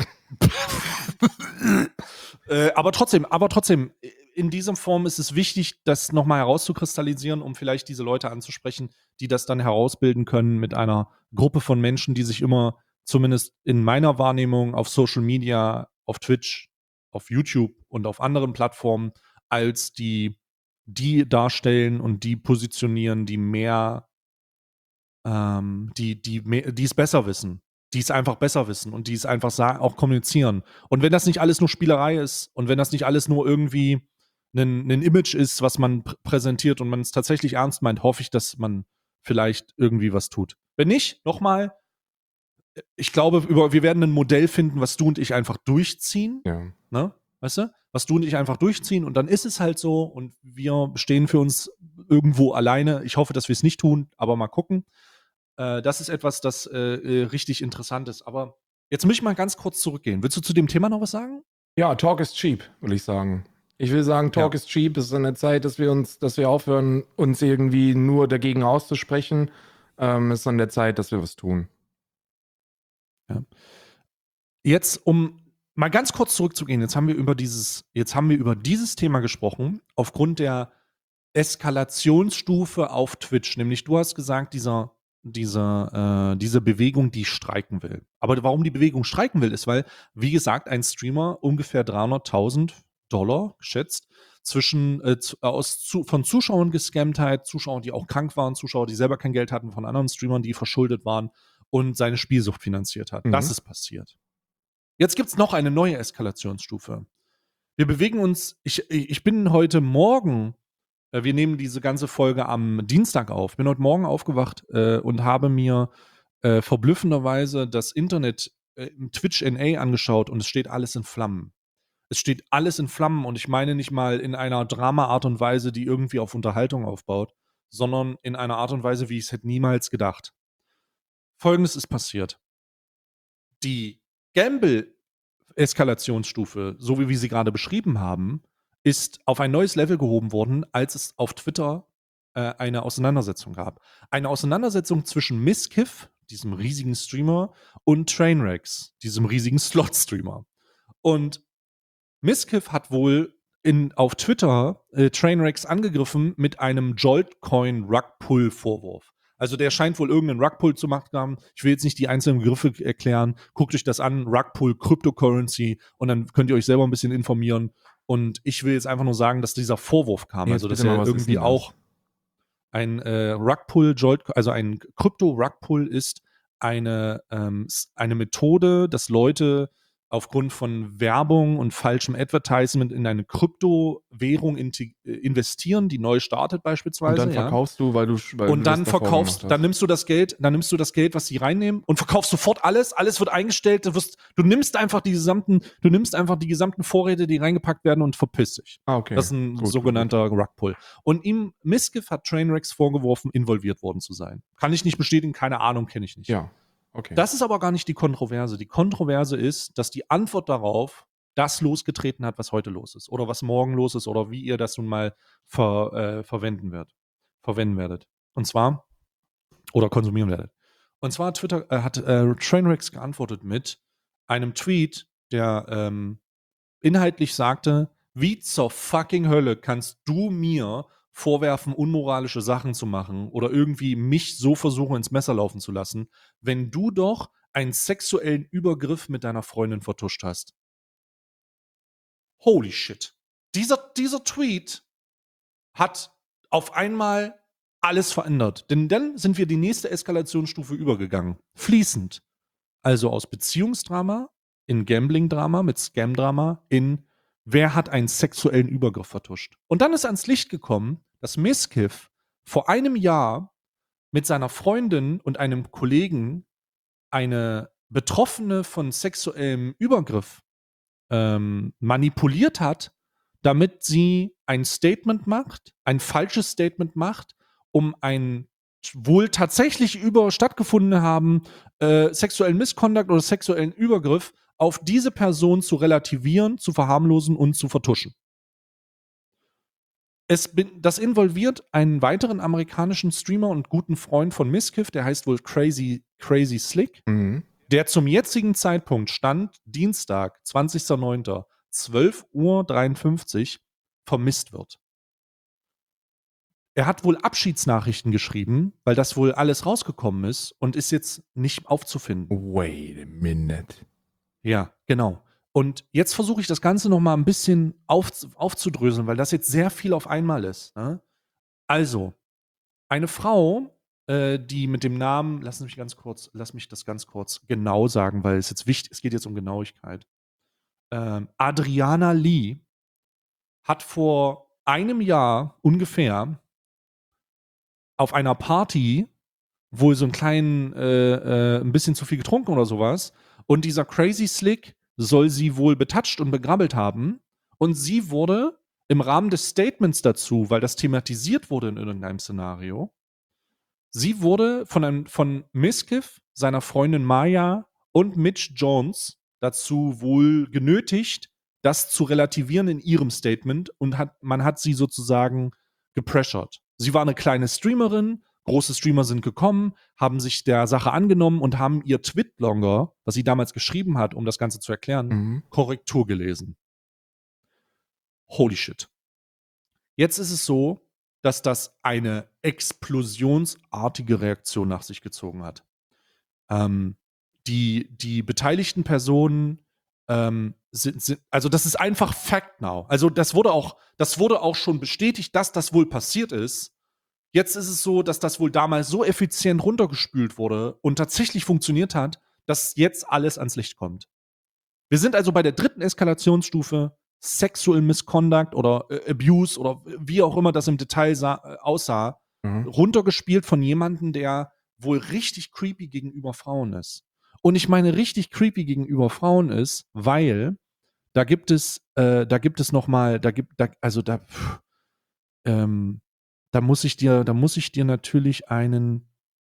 äh, aber trotzdem, aber trotzdem, in dieser Form ist es wichtig, das nochmal herauszukristallisieren, um vielleicht diese Leute anzusprechen, die das dann herausbilden können mit einer Gruppe von Menschen, die sich immer, zumindest in meiner Wahrnehmung, auf Social Media, auf Twitch, auf YouTube und auf anderen Plattformen als die, die darstellen und die positionieren, die mehr, ähm, die, die, mehr, die es besser wissen, die es einfach besser wissen und die es einfach sa- auch kommunizieren. Und wenn das nicht alles nur Spielerei ist und wenn das nicht alles nur irgendwie ein, ein Image ist, was man pr präsentiert und man es tatsächlich ernst meint, hoffe ich, dass man vielleicht irgendwie was tut. Wenn nicht, nochmal, ich glaube, über, wir werden ein Modell finden, was du und ich einfach durchziehen. Ja. Ne? Weißt du? Was du und ich einfach durchziehen und dann ist es halt so und wir stehen für uns irgendwo alleine. Ich hoffe, dass wir es nicht tun, aber mal gucken. Äh, das ist etwas, das äh, äh, richtig interessant ist. Aber jetzt möchte ich mal ganz kurz zurückgehen. Willst du zu dem Thema noch was sagen? Ja, Talk is cheap, will ich sagen. Ich will sagen, Talk Ja. is cheap. Es ist an der Zeit, dass wir uns, dass wir aufhören, uns irgendwie nur dagegen auszusprechen. Ähm, es ist an der Zeit, dass wir was tun. Ja. Jetzt, um mal ganz kurz zurückzugehen, jetzt haben wir über dieses, jetzt haben wir über dieses Thema gesprochen, aufgrund der Eskalationsstufe auf Twitch. Nämlich, du hast gesagt, dieser, dieser, äh, diese Bewegung, die streiken will. Aber warum die Bewegung streiken will, ist, weil, wie gesagt, ein Streamer ungefähr dreihunderttausend Dollar geschätzt zwischen äh, zu, aus, zu, von Zuschauern gescammt hat, Zuschauer, die auch krank waren, Zuschauer, die selber kein Geld hatten, von anderen Streamern, die verschuldet waren und seine Spielsucht finanziert hat. Mhm. Das ist passiert. Jetzt gibt es noch eine neue Eskalationsstufe. Wir bewegen uns, ich, ich bin heute Morgen, äh, wir nehmen diese ganze Folge am Dienstag auf, bin heute Morgen aufgewacht äh, und habe mir äh, verblüffenderweise das Internet äh, im Twitch N A angeschaut und es steht alles in Flammen. Es steht alles in Flammen und ich meine nicht mal in einer Drama-Art und Weise, die irgendwie auf Unterhaltung aufbaut, sondern in einer Art und Weise, wie ich es hätte niemals gedacht. Folgendes ist passiert. Die Gamble-Eskalationsstufe, so wie wir sie gerade beschrieben haben, ist auf ein neues Level gehoben worden, als es auf Twitter äh, eine Auseinandersetzung gab. Eine Auseinandersetzung zwischen Miskiff, diesem riesigen Streamer, und Trainwrecks, diesem riesigen Slot-Streamer. Und Miskiff hat wohl in, auf Twitter äh, Trainwrecks angegriffen mit einem Joltcoin-Rugpull-Vorwurf. Also der scheint wohl irgendeinen Rugpull zu machen haben. Ich will jetzt nicht die einzelnen Begriffe erklären. Guckt euch das an, Rugpull, Cryptocurrency und dann könnt ihr euch selber ein bisschen informieren. Und ich will jetzt einfach nur sagen, dass dieser Vorwurf kam. Jetzt Also dass bitte mal, er was ist irgendwie denn das? auch ein äh, Rugpull, Jolt, also ein Krypto-Rugpull ist eine, ähm, s- eine Methode, dass Leute aufgrund von Werbung und falschem Advertisement in eine Kryptowährung inti- äh, investieren, die neu startet beispielsweise. Und dann ja. verkaufst du, weil du, weil Und du dann das davor verkaufst, gemacht hast. dann nimmst du das Geld, dann nimmst du das Geld, was sie reinnehmen und verkaufst sofort alles. Alles wird eingestellt. Du, wirst, du nimmst einfach die gesamten, du nimmst einfach die gesamten Vorräte, die reingepackt werden und verpisst dich. Ah, okay. Das ist ein Gut, sogenannter Rugpull. Und ihm Miskiff hat Trainwrecks vorgeworfen, involviert worden zu sein. Kann ich nicht bestätigen, keine Ahnung, kenne ich nicht. Ja, okay. Das ist aber gar nicht die Kontroverse. Die Kontroverse ist, dass die Antwort darauf das losgetreten hat, was heute los ist oder was morgen los ist oder wie ihr das nun mal ver, äh, verwenden wird, verwenden werdet. Und zwar, oder konsumieren werdet. Und zwar Twitter, äh, hat äh, Trainwrecks geantwortet mit einem Tweet, der ähm, inhaltlich sagte, wie zur fucking Hölle kannst du mir vorwerfen, unmoralische Sachen zu machen oder irgendwie mich so versuchen, ins Messer laufen zu lassen, wenn du doch einen sexuellen Übergriff mit deiner Freundin vertuscht hast. Holy shit. Dieser, dieser Tweet hat auf einmal alles verändert. Denn dann sind wir die nächste Eskalationsstufe übergegangen. Fließend. Also aus Beziehungsdrama in Gambling-Drama mit Scam-Drama in wer hat einen sexuellen Übergriff vertuscht. Und dann ist ans Licht gekommen, dass Miskiff vor einem Jahr mit seiner Freundin und einem Kollegen eine Betroffene von sexuellem Übergriff ähm, manipuliert hat, damit sie ein Statement macht, ein falsches Statement macht, um ein wohl tatsächlich über stattgefunden haben äh, sexuellen Misconduct oder sexuellen Übergriff auf diese Person zu relativieren, zu verharmlosen und zu vertuschen. Es bin, das involviert einen weiteren amerikanischen Streamer und guten Freund von Miskiff, der heißt wohl Crazy, Crazy Slick, Mhm. der zum jetzigen Zeitpunkt stand Dienstag, zwanzigster neunter zwölf Uhr dreiundfünfzig vermisst wird. Er hat wohl Abschiedsnachrichten geschrieben, weil das wohl alles rausgekommen ist und ist jetzt nicht aufzufinden. Wait a minute. Ja, genau. Und jetzt versuche ich das Ganze noch mal ein bisschen auf, aufzudröseln, weil das jetzt sehr viel auf einmal ist. Ne? Also, eine Frau, äh, die mit dem Namen, lass mich ganz kurz, lass mich das ganz kurz genau sagen, weil es jetzt wichtig, es geht jetzt um Genauigkeit. Ähm, Adriana Lee hat vor einem Jahr ungefähr auf einer Party wohl so einen kleinen, äh, äh, ein bisschen zu viel getrunken oder sowas. Und dieser Crazy Slick soll sie wohl betatscht und begrabbelt haben. Und sie wurde im Rahmen des Statements dazu, weil das thematisiert wurde in irgendeinem Szenario, sie wurde von, einem, von Miskiff, seiner Freundin Maya und Mitch Jones dazu wohl genötigt, das zu relativieren in ihrem Statement und hat, man hat sie sozusagen gepressured. Sie war eine kleine Streamerin, große Streamer sind gekommen, haben sich der Sache angenommen und haben ihr Twitblogger, was sie damals geschrieben hat, um das Ganze zu erklären, Mhm. Korrektur gelesen. Holy shit. Jetzt ist es so, dass das eine explosionsartige Reaktion nach sich gezogen hat. Ähm, die, die beteiligten Personen ähm, sind, sind, also das ist einfach Fact now. Also das wurde auch, das wurde auch schon bestätigt, dass das wohl passiert ist. Jetzt ist es so, dass das wohl damals so effizient runtergespült wurde und tatsächlich funktioniert hat, dass jetzt alles ans Licht kommt. Wir sind also bei der dritten Eskalationsstufe, Sexual Misconduct oder äh, Abuse oder wie auch immer das im Detail sah, äh, aussah, Mhm. runtergespielt von jemandem, der wohl richtig creepy gegenüber Frauen ist. Und ich meine richtig creepy gegenüber Frauen ist, weil da gibt es, äh, da gibt es noch mal, da gibt, da, also da, pff, ähm, da muss ich dir, da muss ich dir natürlich einen,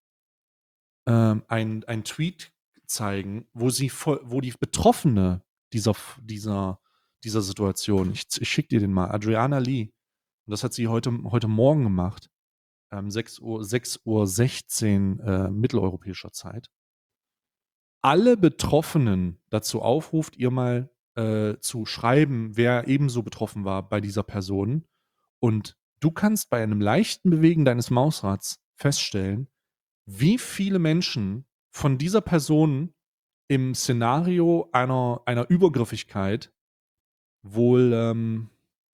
ähm, ein, ein Tweet zeigen, wo sie, voll, wo die Betroffene dieser, dieser, dieser Situation, ich, ich schicke dir den mal, Adriana Lee, und das hat sie heute, heute Morgen gemacht, ähm, sechs Uhr sechzehn äh, mitteleuropäischer Zeit, alle Betroffenen dazu aufruft, ihr mal äh, zu schreiben, wer ebenso betroffen war bei dieser Person. Und du kannst bei einem leichten Bewegen deines Mausrads feststellen, wie viele Menschen von dieser Person im Szenario einer, einer Übergriffigkeit wohl ähm,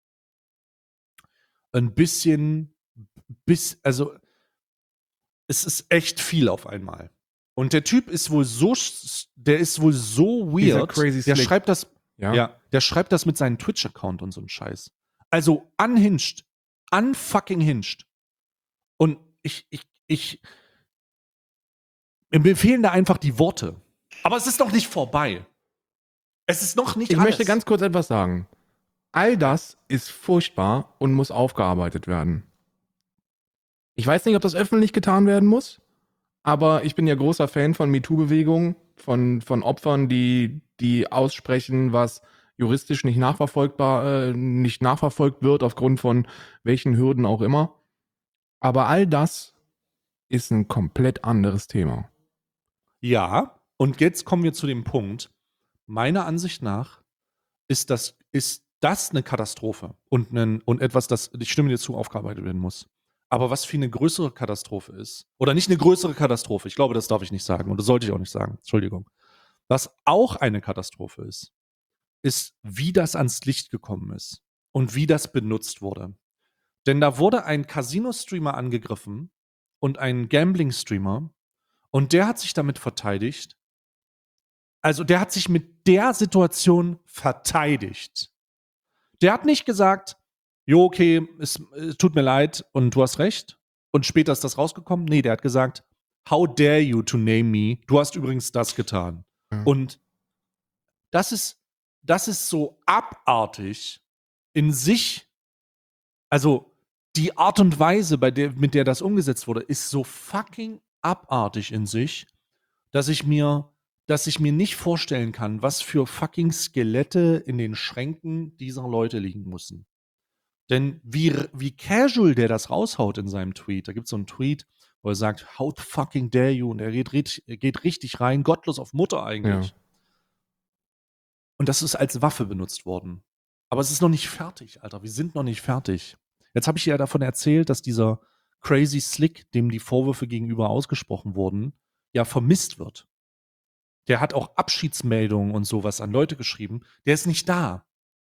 ein bisschen, bis, also es ist echt viel auf einmal. Und der Typ ist wohl so, der ist wohl so Dieser weird, Crazy der Slick. schreibt das, Ja. ja, der schreibt das mit seinem Twitch-Account und so ein Scheiß. Also unhinged, unfucking hinged. Und ich, ich, ich, mir fehlen da einfach die Worte. Aber es ist noch nicht vorbei. Es ist noch nicht Ich alles. möchte ganz kurz etwas sagen. All das ist furchtbar und muss aufgearbeitet werden. Ich weiß nicht, ob das öffentlich getan werden muss, aber ich bin ja großer Fan von MeToo-Bewegungen, von, von Opfern, die, die aussprechen, was juristisch nicht nachverfolgbar, äh, nicht nachverfolgt wird, aufgrund von welchen Hürden auch immer. Aber all das ist ein komplett anderes Thema. Ja, und jetzt kommen wir zu dem Punkt. Meiner Ansicht nach ist das, ist das eine Katastrophe und, nen, und etwas, das, ich stimme dir zu, aufgearbeitet werden muss. Aber was viel eine größere Katastrophe ist, oder nicht eine größere Katastrophe, ich glaube, das darf ich nicht sagen und das sollte ich auch nicht sagen, Entschuldigung. Was auch eine Katastrophe ist, ist, wie das ans Licht gekommen ist und wie das benutzt wurde. Denn da wurde ein Casino-Streamer angegriffen und ein Gambling-Streamer und der hat sich damit verteidigt. Also der hat sich mit der Situation verteidigt. Der hat nicht gesagt, jo, okay, es, es tut mir leid und du hast recht. Und später ist das rausgekommen. Nee, der hat gesagt, how dare you to name me? Du hast übrigens das getan. Ja. Und das ist, das ist so abartig in sich. Also die Art und Weise, bei der, mit der das umgesetzt wurde, ist so fucking abartig in sich, dass ich mir, dass ich mir nicht vorstellen kann, was für fucking Skelette in den Schränken dieser Leute liegen müssen. Denn wie, wie casual der das raushaut in seinem Tweet, da gibt es so einen Tweet, wo er sagt, how the fucking dare you? Und er geht, geht richtig rein, gottlos auf Mutter eigentlich. Ja. Und das ist als Waffe benutzt worden. Aber es ist noch nicht fertig, Alter. Wir sind noch nicht fertig. Jetzt habe ich dir ja davon erzählt, dass dieser Crazy Slick, dem die Vorwürfe gegenüber ausgesprochen wurden, ja vermisst wird. Der hat auch Abschiedsmeldungen und sowas an Leute geschrieben. Der ist nicht da.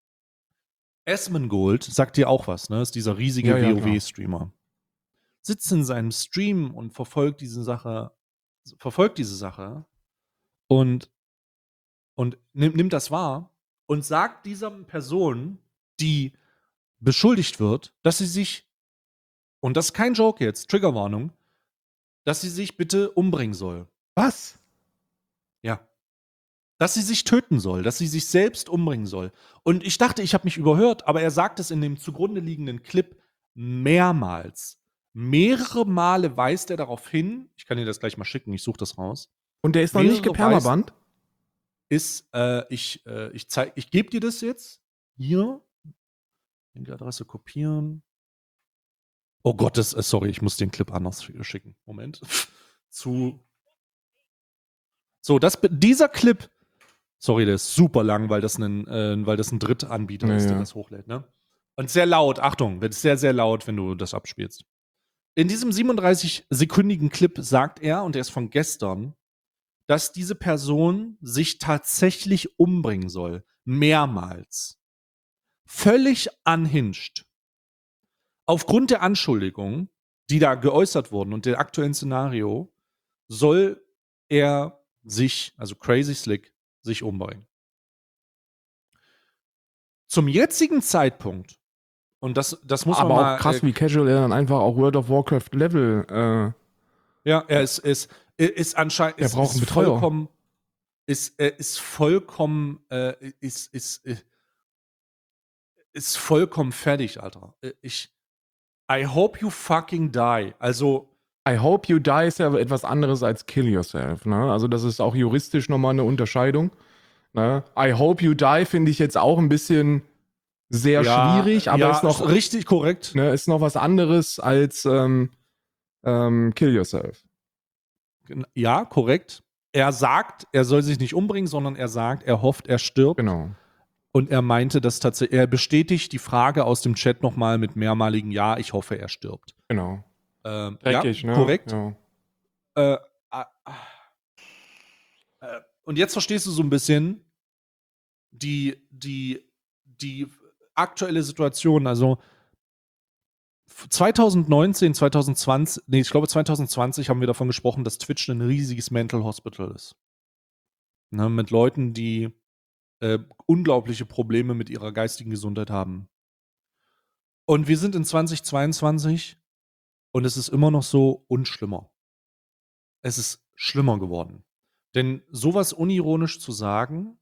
Asmongold sagt dir auch was, ne? Ist dieser riesige Ja, ja, WoW-Streamer. Sitzt in seinem Stream und verfolgt diese Sache, verfolgt diese Sache und, und nimmt, nimmt das wahr und sagt dieser Person, die beschuldigt wird, dass sie sich, und das ist kein Joke jetzt, Triggerwarnung, dass sie sich bitte umbringen soll. Was? Ja. Dass sie sich töten soll, dass sie sich selbst umbringen soll. Und ich dachte, ich habe mich überhört, aber er sagt es in dem zugrunde liegenden Clip mehrmals. Mehrere Male weist er darauf hin, ich kann dir das gleich mal schicken, ich suche das raus. Und der ist noch nicht Mehrere gepermabannt? Ist, äh, ich, äh, ich zeig, ich gebe dir das jetzt. Hier. Die Adresse kopieren. Oh Gott, das, äh, sorry, ich muss den Clip anders schicken. Moment. Zu. So, das, dieser Clip. Sorry, der ist super lang, weil das ein, äh, weil das ein Drittanbieter Ja, ist, der ja. das hochlädt, ne? Und sehr laut, Achtung, wird sehr, sehr laut, wenn du das abspielst. In diesem siebenunddreißig-sekündigen Clip sagt er, und der ist von gestern, dass diese Person sich tatsächlich umbringen soll. Mehrmals. Völlig unhinged. Aufgrund der Anschuldigungen, die da geäußert wurden und der aktuellen Szenario, soll er sich, also Crazy Slick, sich umbringen. Zum jetzigen Zeitpunkt, und das, das muss Aber man mal. auch krass, äh, wie casual er dann einfach auch World of Warcraft Level. Äh, Ja, er ist, ist, ist anscheinend. Er ist, braucht ist einen Betreuer. vollkommen. Ist, äh, ist vollkommen. Äh, ist, ist, äh, ist vollkommen fertig, Alter. Äh, Ich. I hope you fucking die. Also. I hope you die ist ja etwas anderes als kill yourself. Ne? Also, das ist auch juristisch nochmal eine Unterscheidung. Ne? I hope you die finde ich jetzt auch ein bisschen sehr ja, schwierig, aber ja, ist noch, richtig korrekt. ne, ist noch was anderes als ähm, ähm, kill yourself. Ja, korrekt. Er sagt, er soll sich nicht umbringen, sondern er sagt, er hofft, er stirbt. Genau. Und er meinte, dass tatsächlich, er bestätigt die Frage aus dem Chat nochmal mit mehrmaligen Ja, ich hoffe, er stirbt. Genau. Ähm, Dreckig, ja, ne? korrekt. Ja. Äh, äh, äh, und jetzt verstehst du so ein bisschen die, die, die aktuelle Situation. Also zwanzig neunzehn, zwanzig zwanzig, nee, ich glaube zwanzig zwanzig haben wir davon gesprochen, dass Twitch ein riesiges Mental Hospital ist. Ne, mit Leuten, die äh, unglaubliche Probleme mit ihrer geistigen Gesundheit haben. Und wir sind in zwanzig zweiundzwanzig und es ist immer noch so und schlimmer. Es ist schlimmer geworden. Denn sowas unironisch zu sagen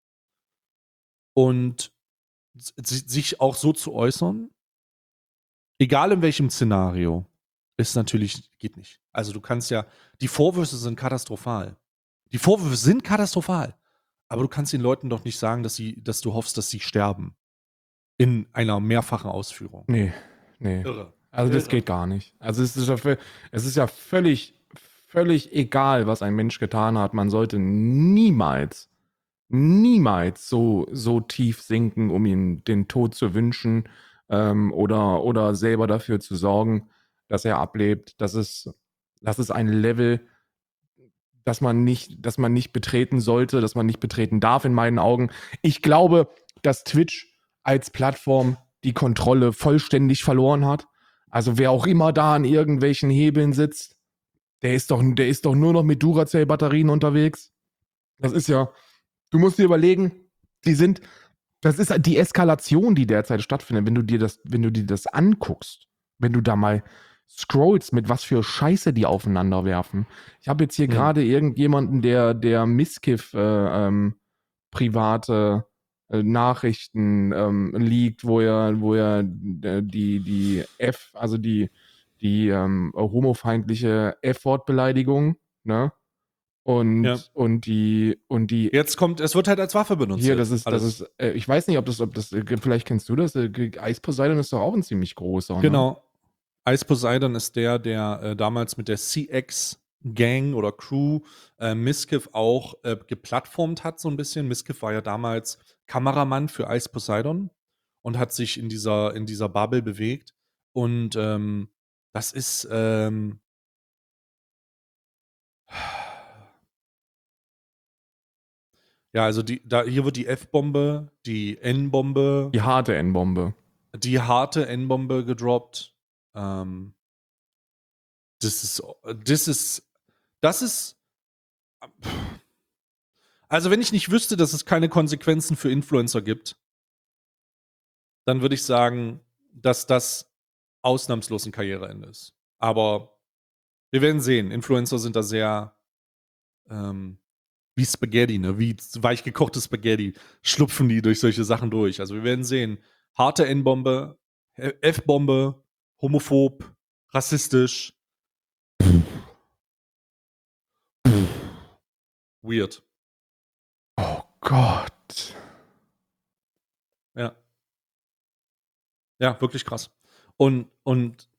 und s- sich auch so zu äußern, egal in welchem Szenario, ist natürlich, geht nicht. Also du kannst ja, die Vorwürfe sind katastrophal. Die Vorwürfe sind katastrophal. aber du kannst den Leuten doch nicht sagen, dass sie dass du hoffst, dass sie sterben in einer mehrfachen Ausführung. Nee, nee. Irre. Also das Irre. geht gar nicht. Also es ist ja, vö- es ist ja völlig, völlig egal, was ein Mensch getan hat. Man sollte niemals, niemals so, so tief sinken, um ihm den Tod zu wünschen, ähm, oder, oder selber dafür zu sorgen, dass er ablebt. Das ist, das ist ein Level, das man nicht, das man nicht betreten sollte, das man nicht betreten darf in meinen Augen. Ich glaube, dass Twitch als Plattform die Kontrolle vollständig verloren hat. Also wer auch immer da an irgendwelchen Hebeln sitzt, der ist doch, der ist doch nur noch mit Duracell-Batterien unterwegs. Das ist ja, du musst dir überlegen, die sind, das ist die Eskalation, die derzeit stattfindet, wenn du dir das, wenn du dir das anguckst, wenn du da mal scrollst, mit was für Scheiße die aufeinander werfen. Ich habe jetzt hier Hm. gerade irgendjemanden, der, der Misskiff äh, ähm, private äh, Nachrichten ähm, liegt, wo er, wo er äh, die, die F, also die, die ähm, homofeindliche F-Wort-Beleidigung, ne? Und, Ja. und die, und die Jetzt kommt, es wird halt als Waffe benutzt. hier, jetzt. das ist, das Alles. ist, äh, ich weiß nicht, ob das, ob das, äh, vielleicht kennst du das, äh, Ice Poseidon ist doch auch ein ziemlich großer, ne? Genau. Ice Poseidon ist der, der äh, damals mit der C X-Gang oder Crew äh, Miskiff auch äh, geplattformt hat, so ein bisschen. Miskiff war ja damals Kameramann für Ice Poseidon und hat sich in dieser, in dieser Bubble bewegt. Und ähm, das ist. Ähm, ja, also die, da, hier wird die F-Bombe, die N-Bombe, Die harte N-Bombe. die harte N-Bombe gedroppt. Ähm, das ist, das ist, das ist. Also, wenn ich nicht wüsste, dass es keine Konsequenzen für Influencer gibt, dann würde ich sagen, dass das ausnahmslos ein Karriereende ist. Aber wir werden sehen. Influencer sind da sehr ähm, wie Spaghetti, ne? Wie weich gekochtes Spaghetti schlupfen die durch solche Sachen durch. Also wir werden sehen. Harte N-Bombe, F-Bombe, homophob, rassistisch. Weird. Oh Gott. Ja. Ja, wirklich krass. Und, und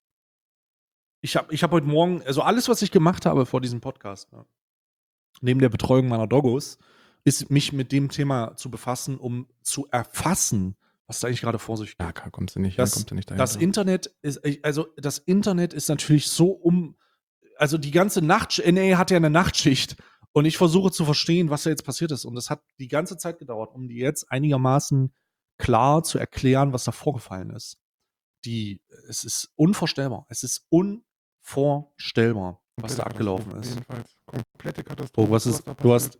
ich habe ich hab heute Morgen, also alles, was ich gemacht habe vor diesem Podcast, ne, neben der Betreuung meiner Doggos, ist mich mit dem Thema zu befassen, um zu erfassen, was da eigentlich gerade vor sich geht. Ja, kommst du nicht, Das, kommst du nicht das dahinter. Internet ist, also das Internet ist natürlich so um, also die ganze Nacht, N A hat ja eine Nachtschicht und ich versuche zu verstehen, was da jetzt passiert ist. Und es hat die ganze Zeit gedauert, um dir jetzt einigermaßen klar zu erklären, was da vorgefallen ist. Die, es ist unvorstellbar. Es ist unvorstellbar, was da abgelaufen ist. Jedenfalls komplette Katastrophe. Oh, was ist, du hast,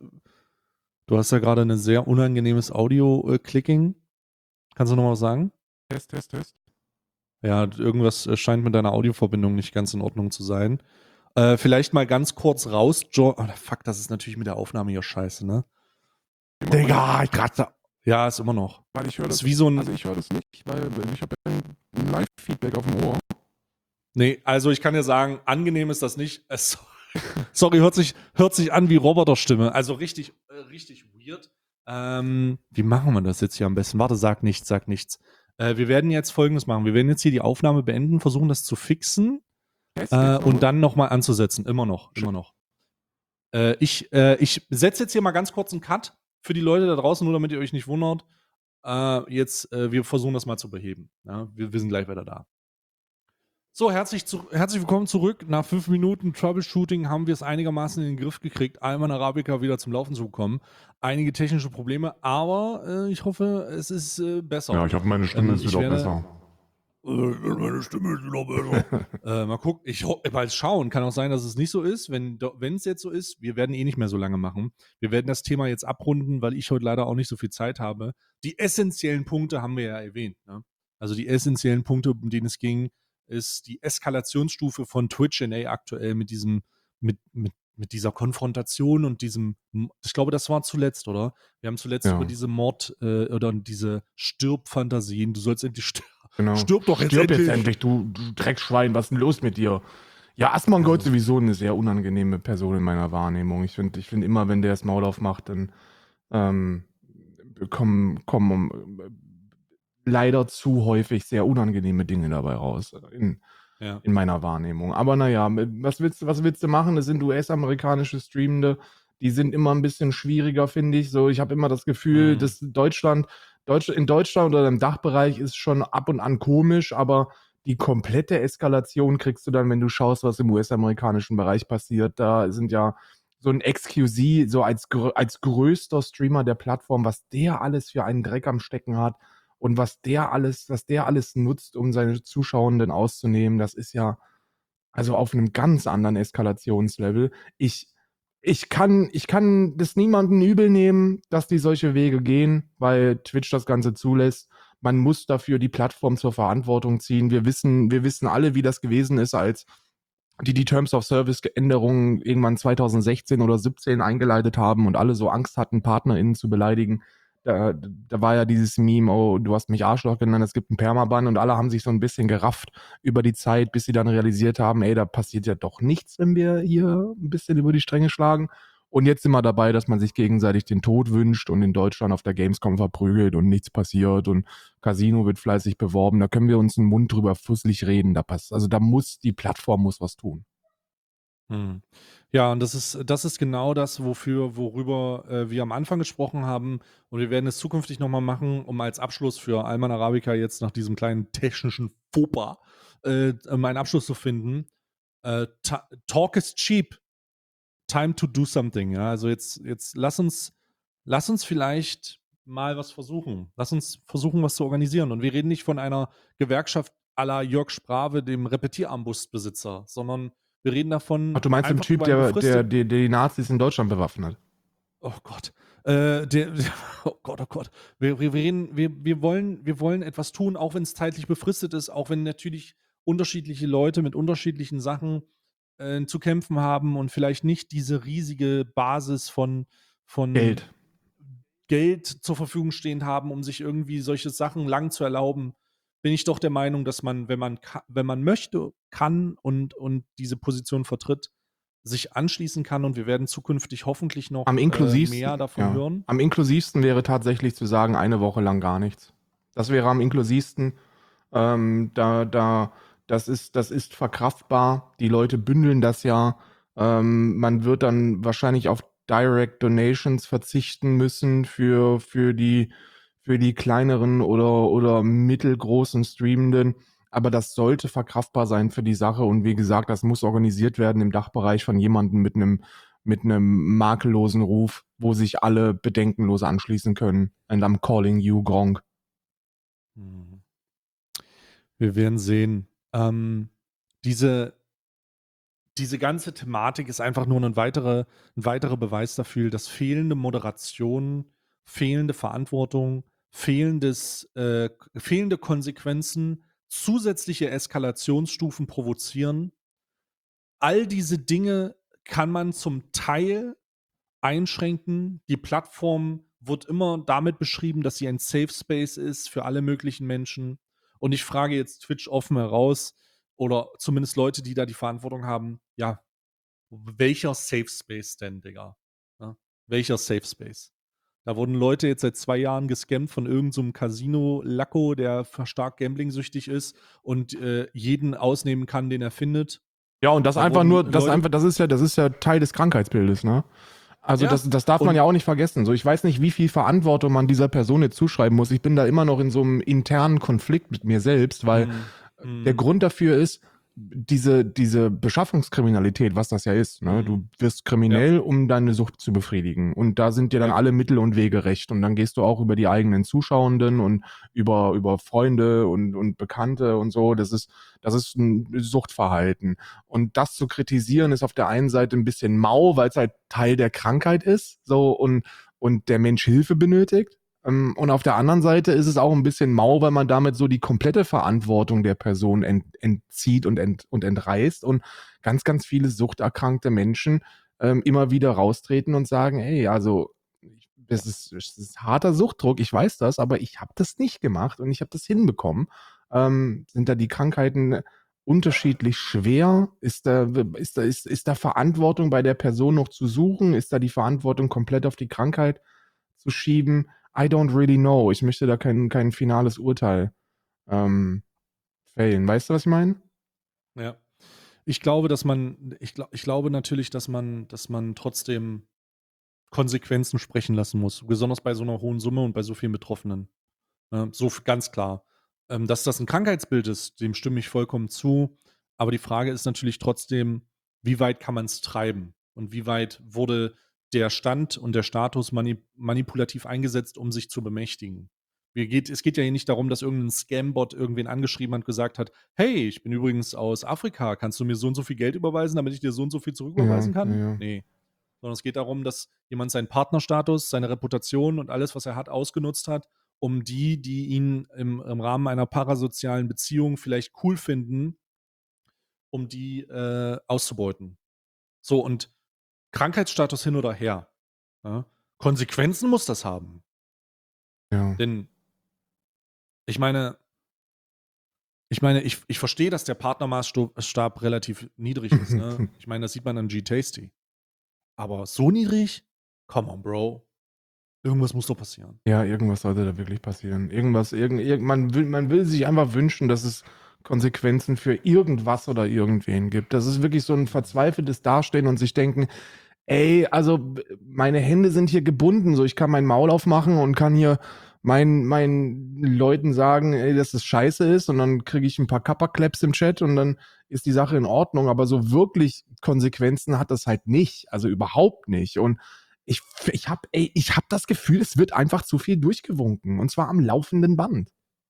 du hast ja gerade ein sehr unangenehmes Audio-Clicking. Kannst du noch mal was sagen? Test, Test, Test. Ja, irgendwas äh, scheint mit deiner Audioverbindung nicht ganz in Ordnung zu sein. Äh, vielleicht mal ganz kurz raus, Jo. Oh, fuck, das ist natürlich mit der Aufnahme hier scheiße, ne? Digga, ich kratze. Ja, ist immer noch. Weil ich höre Das das, ist wie so ein. also ich höre das nicht, weil ich habe ein Live-Feedback auf dem Ohr. Nee, also ich kann dir sagen, angenehm ist das nicht. Äh, so- sorry, hört sich, hört sich an wie Roboterstimme. Also richtig, äh, richtig weird. Ähm, wie machen wir das jetzt hier am besten? Warte, sag nichts, sag nichts. Äh, wir werden jetzt Folgendes machen. Wir werden jetzt hier die Aufnahme beenden, versuchen das zu fixen Test, äh, jetzt noch und mal. dann nochmal anzusetzen. Immer noch, Shit. immer noch. Äh, ich äh, ich setze jetzt hier mal ganz kurz einen Cut für die Leute da draußen, nur damit ihr euch nicht wundert. Äh, jetzt, äh, wir versuchen das mal zu beheben. Ja? Wir, wir sind gleich wieder da. So, herzlich, zu, herzlich willkommen zurück. Nach fünf Minuten Troubleshooting haben wir es einigermaßen in den Griff gekriegt, Alman Arabica wieder zum Laufen zu bekommen. Einige technische Probleme, aber äh, ich hoffe, es ist äh, besser. Ja, ich hoffe, meine Stimme Ähm, ist ich wieder werde- besser. Äh, meine Stimme ist wieder besser. äh, mal gucken. Ich ho- mal schauen. Kann auch sein, dass es nicht so ist. Wenn es jetzt so ist, wir werden eh nicht mehr so lange machen. Wir werden das Thema jetzt abrunden, weil ich heute leider auch nicht so viel Zeit habe. Die essentiellen Punkte haben wir ja erwähnt. Ne? Also die essentiellen Punkte, um denen es ging, ist die Eskalationsstufe von Twitch N A aktuell mit diesem, mit, mit, mit dieser Konfrontation und diesem, ich glaube, das war zuletzt, oder? Wir haben zuletzt Ja. über diese Mord äh, oder diese Stirbfantasien, du sollst endlich sterben. Genau. Stirb doch jetzt Stirb endlich. jetzt endlich, du, du Dreckschwein, was ist denn los mit dir? Ja, Asmongold Also- sowieso eine sehr unangenehme Person in meiner Wahrnehmung. Ich finde ich find immer, wenn der das Maul aufmacht, dann ähm, kommen, kommen äh, leider zu häufig sehr unangenehme Dinge dabei raus äh, in, Ja. in meiner Wahrnehmung. Aber naja, was willst, du- was willst du machen? Das sind U S-amerikanische Streamende, die sind immer ein bisschen schwieriger, finde ich. So, ich habe immer das Gefühl, Mhm. dass Deutschland, Deutsch, in Deutschland oder im Dachbereich ist schon ab und an komisch, aber die komplette Eskalation kriegst du dann, wenn du schaust, was im U S-amerikanischen Bereich passiert. Da sind ja so ein X Q Z, so als, grö- als größter Streamer der Plattform, was der alles für einen Dreck am Stecken hat und was der alles, was der alles nutzt, um seine Zuschauenden auszunehmen, das ist ja also auf einem ganz anderen Eskalationslevel. Ich, ich kann, ich kann das niemanden übel nehmen, dass die solche Wege gehen, weil Twitch das Ganze zulässt. Man muss dafür die Plattform zur Verantwortung ziehen. Wir wissen, wir wissen alle, wie das gewesen ist, als die die Terms of Service Änderungen irgendwann zwanzig sechzehn oder siebzehn eingeleitet haben und alle so Angst hatten, PartnerInnen zu beleidigen. Da, da war ja dieses Meme, oh, du hast mich Arschloch genannt, es gibt einen Permaban und alle haben sich so ein bisschen gerafft über die Zeit, bis sie dann realisiert haben, ey, da passiert ja doch nichts, wenn wir hier ein bisschen über die Stränge schlagen. Und jetzt sind wir dabei, dass man sich gegenseitig den Tod wünscht und in Deutschland auf der Gamescom verprügelt und nichts passiert und Casino wird fleißig beworben. Da können wir uns einen Mund drüber fusselig reden. Da passt, also da muss die Plattform muss was tun. Mhm. Ja, und das ist das ist genau das, wofür worüber, äh, wir am Anfang gesprochen haben und wir werden es zukünftig noch mal machen, um als Abschluss für Alman Arabica jetzt nach diesem kleinen technischen Fauxpas, äh, um einen Abschluss zu finden. Äh, ta Talk is cheap, time to do something, ja? Also, jetzt jetzt lass uns lass uns vielleicht mal was versuchen. Lass uns versuchen, was zu organisieren. Und wir reden nicht von einer Gewerkschaft à la Jörg Sprave, dem Repetierarmbrustbesitzer, sondern wir reden Ach, davon du meinst den einfach Typ, über einen der, der, befristet der, der die Nazis in Deutschland bewaffnet? oh Gott. Äh, der oh Gott, oh Gott. Wir wir wir reden wir wir wollen wir wollen etwas tun, auch wenn es zeitlich befristet ist, auch wenn natürlich unterschiedliche Leute mit unterschiedlichen Sachen, äh, zu kämpfen haben und vielleicht nicht diese riesige Basis von von Geld. Geld zur Verfügung stehend haben, um sich irgendwie solche Sachen lang zu erlauben, bin ich doch der Meinung, dass man, wenn man ka wenn man möchte, kann und und diese Position vertritt, sich anschließen kann und wir werden zukünftig hoffentlich Am noch, äh, mehr inklusivsten, davon ja. hören. Am inklusivsten wäre tatsächlich zu sagen, eine Woche lang gar nichts. Das wäre am inklusivsten. Ähm, da, da, das ist, das ist verkraftbar. Die Leute bündeln das ja. Ähm, man wird dann wahrscheinlich auf Direct Donations verzichten müssen für, für die, für die kleineren oder, oder mittelgroßen Streamenden. Aber das sollte verkraftbar sein für die Sache. Und wie gesagt, das muss organisiert werden im Dachbereich von jemandem mit einem, mit einem makellosen Ruf, wo sich alle bedenkenlos anschließen können. And I'm calling you, Gronk. Mhm. Wir werden sehen. Ähm, diese diese ganze Thematik ist einfach nur 'nen weitere 'n weiterer Beweis dafür, dass fehlende Moderation, fehlende Verantwortung, fehlendes äh, k fehlende Konsequenzen zusätzliche Eskalationsstufen provozieren. All diese Dinge kann man zum Teil einschränken. Die Plattform wird immer damit beschrieben, dass sie ein Safe Space ist für alle möglichen Menschen. Und ich frage jetzt Twitch offen heraus oder zumindest Leute, die da die Verantwortung haben, ja, welcher Safe Space denn, Digga? Ne? Welcher Safe Space? Da wurden Leute jetzt seit zwei Jahren gescammt von irgend so 'nem Casino-Lacko, der stark gambling-süchtig ist und, äh, jeden ausnehmen kann, den er findet. Ja, und das Da einfach wurden nur, das Leute einfach, das ist ja, das ist ja Teil des Krankheitsbildes, ne? Also ja, das, das darf man und ja auch nicht vergessen. So, ich weiß nicht, wie viel Verantwortung man dieser Person jetzt zuschreiben muss. Ich bin da immer noch in so einem internen Konflikt mit mir selbst, weil mhm, der mhm, Grund dafür ist, diese, diese Beschaffungskriminalität, was das ja ist, ne? mhm. Du wirst Ja, kriminell, um deine Sucht zu befriedigen. Und da sind dir dann ja. alle Mittel und Wege recht. Und dann gehst du auch über die eigenen Zuschauenden und über, über Freunde und, und Bekannte und so. Das ist, das ist ein Suchtverhalten. Und das zu kritisieren ist auf der einen Seite ein bisschen mau, weil es halt Teil der Krankheit ist, so, und, und der Mensch Hilfe benötigt. Ähm, Und auf der anderen Seite ist es auch ein bisschen mau, weil man damit so die komplette Verantwortung der Person ent, entzieht und, ent, und entreißt und ganz, ganz viele suchterkrankte Menschen ähm, immer wieder raustreten und sagen, hey, also das ist, das ist harter Suchtdruck, ich weiß das, aber ich habe das nicht gemacht und ich habe das hinbekommen. Ähm, sind da die Krankheiten unterschiedlich schwer? Ist da, ist, da, ist, ist da Verantwortung bei der Person noch zu suchen? Ist da die Verantwortung komplett auf die Krankheit zu schieben. I don't really know. Ich möchte da kein, kein finales Urteil ähm, fällen. Weißt du, was ich meine? Ja. Ich glaube, dass man, ich, glaub, ich glaube natürlich, dass man, dass man trotzdem Konsequenzen sprechen lassen muss, besonders bei so einer hohen Summe und bei so vielen Betroffenen. Ne? So f- ganz klar. Ähm, dass das ein Krankheitsbild ist, dem stimme ich vollkommen zu. Aber die Frage ist natürlich trotzdem, wie weit kann man es treiben? Und wie weit wurde der Stand und der Status mani manipulativ eingesetzt, um sich zu bemächtigen? Mir geht, es geht ja hier nicht darum, dass irgendein Scam-Bot irgendwen angeschrieben hat und gesagt hat, hey, ich bin übrigens aus Afrika, kannst du mir so und so viel Geld überweisen, damit ich dir so und so viel Ja, zurücküberweisen ja, kann? ja. Nee. Sondern es geht darum, dass jemand seinen Partnerstatus, seine Reputation und alles, was er hat, ausgenutzt hat, um die, die ihn im, im Rahmen einer parasozialen Beziehung vielleicht cool finden, um die äh, auszubeuten. So, und Krankheitsstatus hin oder her. Ja? Konsequenzen muss das haben. Ja. Denn ich meine, ich meine, ich, ich verstehe, dass der Partnermaßstab relativ niedrig ist. Ne? Ich meine, das sieht man an G-Tasty. Aber so niedrig? Come on, Bro. Irgendwas muss doch passieren. Ja, irgendwas sollte da wirklich passieren. Irgendwas, irgend, irgend, man, will, man will sich einfach wünschen, dass es Konsequenzen für irgendwas oder irgendwen gibt. Das ist wirklich so ein verzweifeltes Dastehen und sich denken, ey, also b- meine Hände sind hier gebunden, so ich kann mein Maul aufmachen und kann hier meinen meinen Leuten sagen, ey, dass das scheiße ist und dann kriege ich ein paar Kappa-Claps im Chat und dann ist die Sache in Ordnung, aber so wirklich Konsequenzen hat das halt nicht, also überhaupt nicht. Und ich, ich habe ich hab das Gefühl, es wird einfach zu viel durchgewunken und zwar am laufenden Band.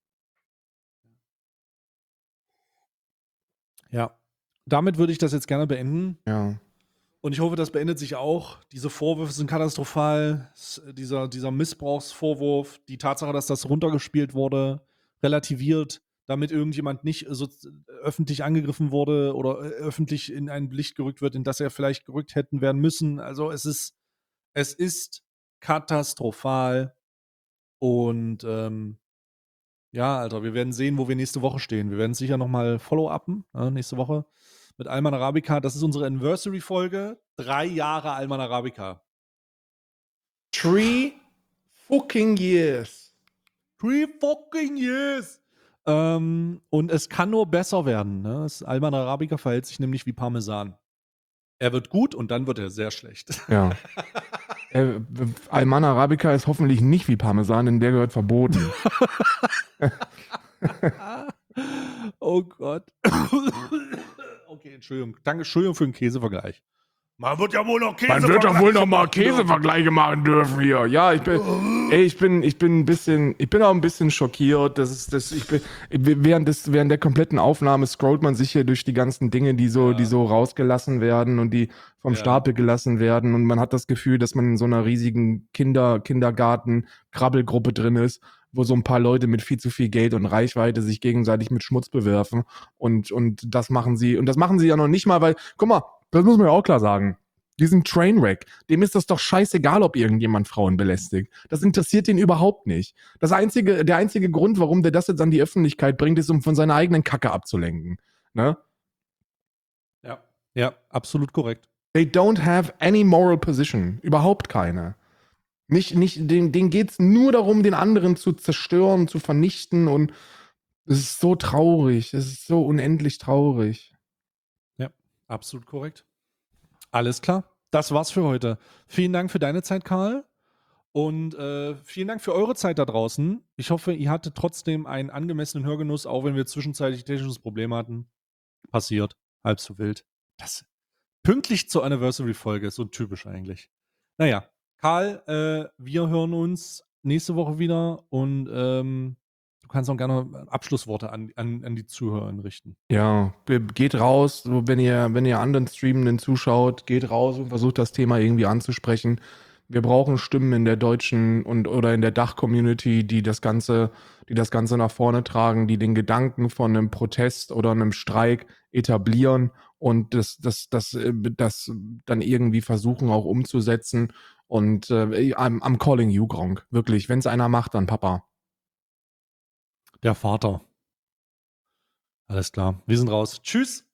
Ja. Damit würde ich das jetzt gerne beenden. Ja. Und ich hoffe, das beendet sich auch. Diese Vorwürfe sind katastrophal. S- Dieser, dieser Missbrauchsvorwurf, die Tatsache, dass das runtergespielt wurde, relativiert, damit irgendjemand nicht so öffentlich angegriffen wurde oder äh, öffentlich in ein Licht gerückt wird, in das er vielleicht gerückt hätten werden müssen. Also es ist, es ist katastrophal. Und ähm, ja, Alter, wir werden sehen, wo wir nächste Woche stehen. Wir werden sicher nochmal Follow-upen, äh, nächste Woche mit Alman Arabica. Das ist unsere Anniversary-Folge. Drei Jahre Alman Arabica. Three fucking years. Three fucking years! Ähm, und es kann nur besser werden. Ne? Das Alman Arabica verhält sich nämlich wie Parmesan. Er wird gut und dann wird er sehr schlecht. Ja. Äh, Alman Arabica ist hoffentlich nicht wie Parmesan, denn der gehört verboten. Oh Gott. Okay, Entschuldigung. Danke, Entschuldigung für den Käsevergleich. Man wird ja wohl noch Man wird doch wohl noch mal machen dürfen. Käsevergleiche machen dürfen hier. Ja, ich bin, ey, ich bin, ich bin ein bisschen, ich bin auch ein bisschen schockiert. Das ist, das, ich bin, während des, während der kompletten Aufnahme scrollt man sich hier durch die ganzen Dinge, die so, Ja. die so rausgelassen werden und die vom Ja. Stapel gelassen werden und man hat das Gefühl, dass man in so einer riesigen Kinder, Kindergarten-Krabbelgruppe drin ist, wo so ein paar Leute mit viel zu viel Geld und Reichweite sich gegenseitig mit Schmutz bewerfen und, und das machen sie, und das machen sie ja noch nicht mal, weil, guck mal, das muss man ja auch klar sagen. Diesen Trainwreck, dem ist das doch scheißegal, ob irgendjemand Frauen belästigt. Das interessiert ihn überhaupt nicht. Das einzige, der einzige Grund, warum der das jetzt an die Öffentlichkeit bringt, ist, um von seiner eigenen Kacke abzulenken. Ne? Ja. Ja, absolut korrekt. They don't have any moral position. Überhaupt keine. Nicht, nicht, denen, denen geht's nur darum, den anderen zu zerstören, zu vernichten, und es ist so traurig. Es ist so unendlich traurig. Ja, absolut korrekt. Alles klar. Das war's für heute. Vielen Dank für deine Zeit, Karl. Und äh, vielen Dank für eure Zeit da draußen. Ich hoffe, ihr hattet trotzdem einen angemessenen Hörgenuss, auch wenn wir zwischenzeitlich technisches Problem hatten. Passiert. Halb so wild. Das pünktlich zur Anniversary-Folge ist so typisch eigentlich. Naja, Karl, äh, wir hören uns nächste Woche wieder und ähm, du kannst auch gerne Abschlussworte an, an, an die Zuhörer richten. Ja, be- geht raus, so, wenn ihr, wenn ihr anderen Streamenden zuschaut, geht raus und versucht das Thema irgendwie anzusprechen. Wir brauchen Stimmen in der deutschen und oder in der Dach-Community, die das Ganze, die das Ganze nach vorne tragen, die den Gedanken von einem Protest oder einem Streik etablieren und das, das, das, äh, das dann irgendwie versuchen auch umzusetzen. Und äh, I'm, I'm calling you, Gronk. Wirklich, wenn es einer macht, dann Papa. Der Vater. Alles klar. Wir sind raus. Tschüss.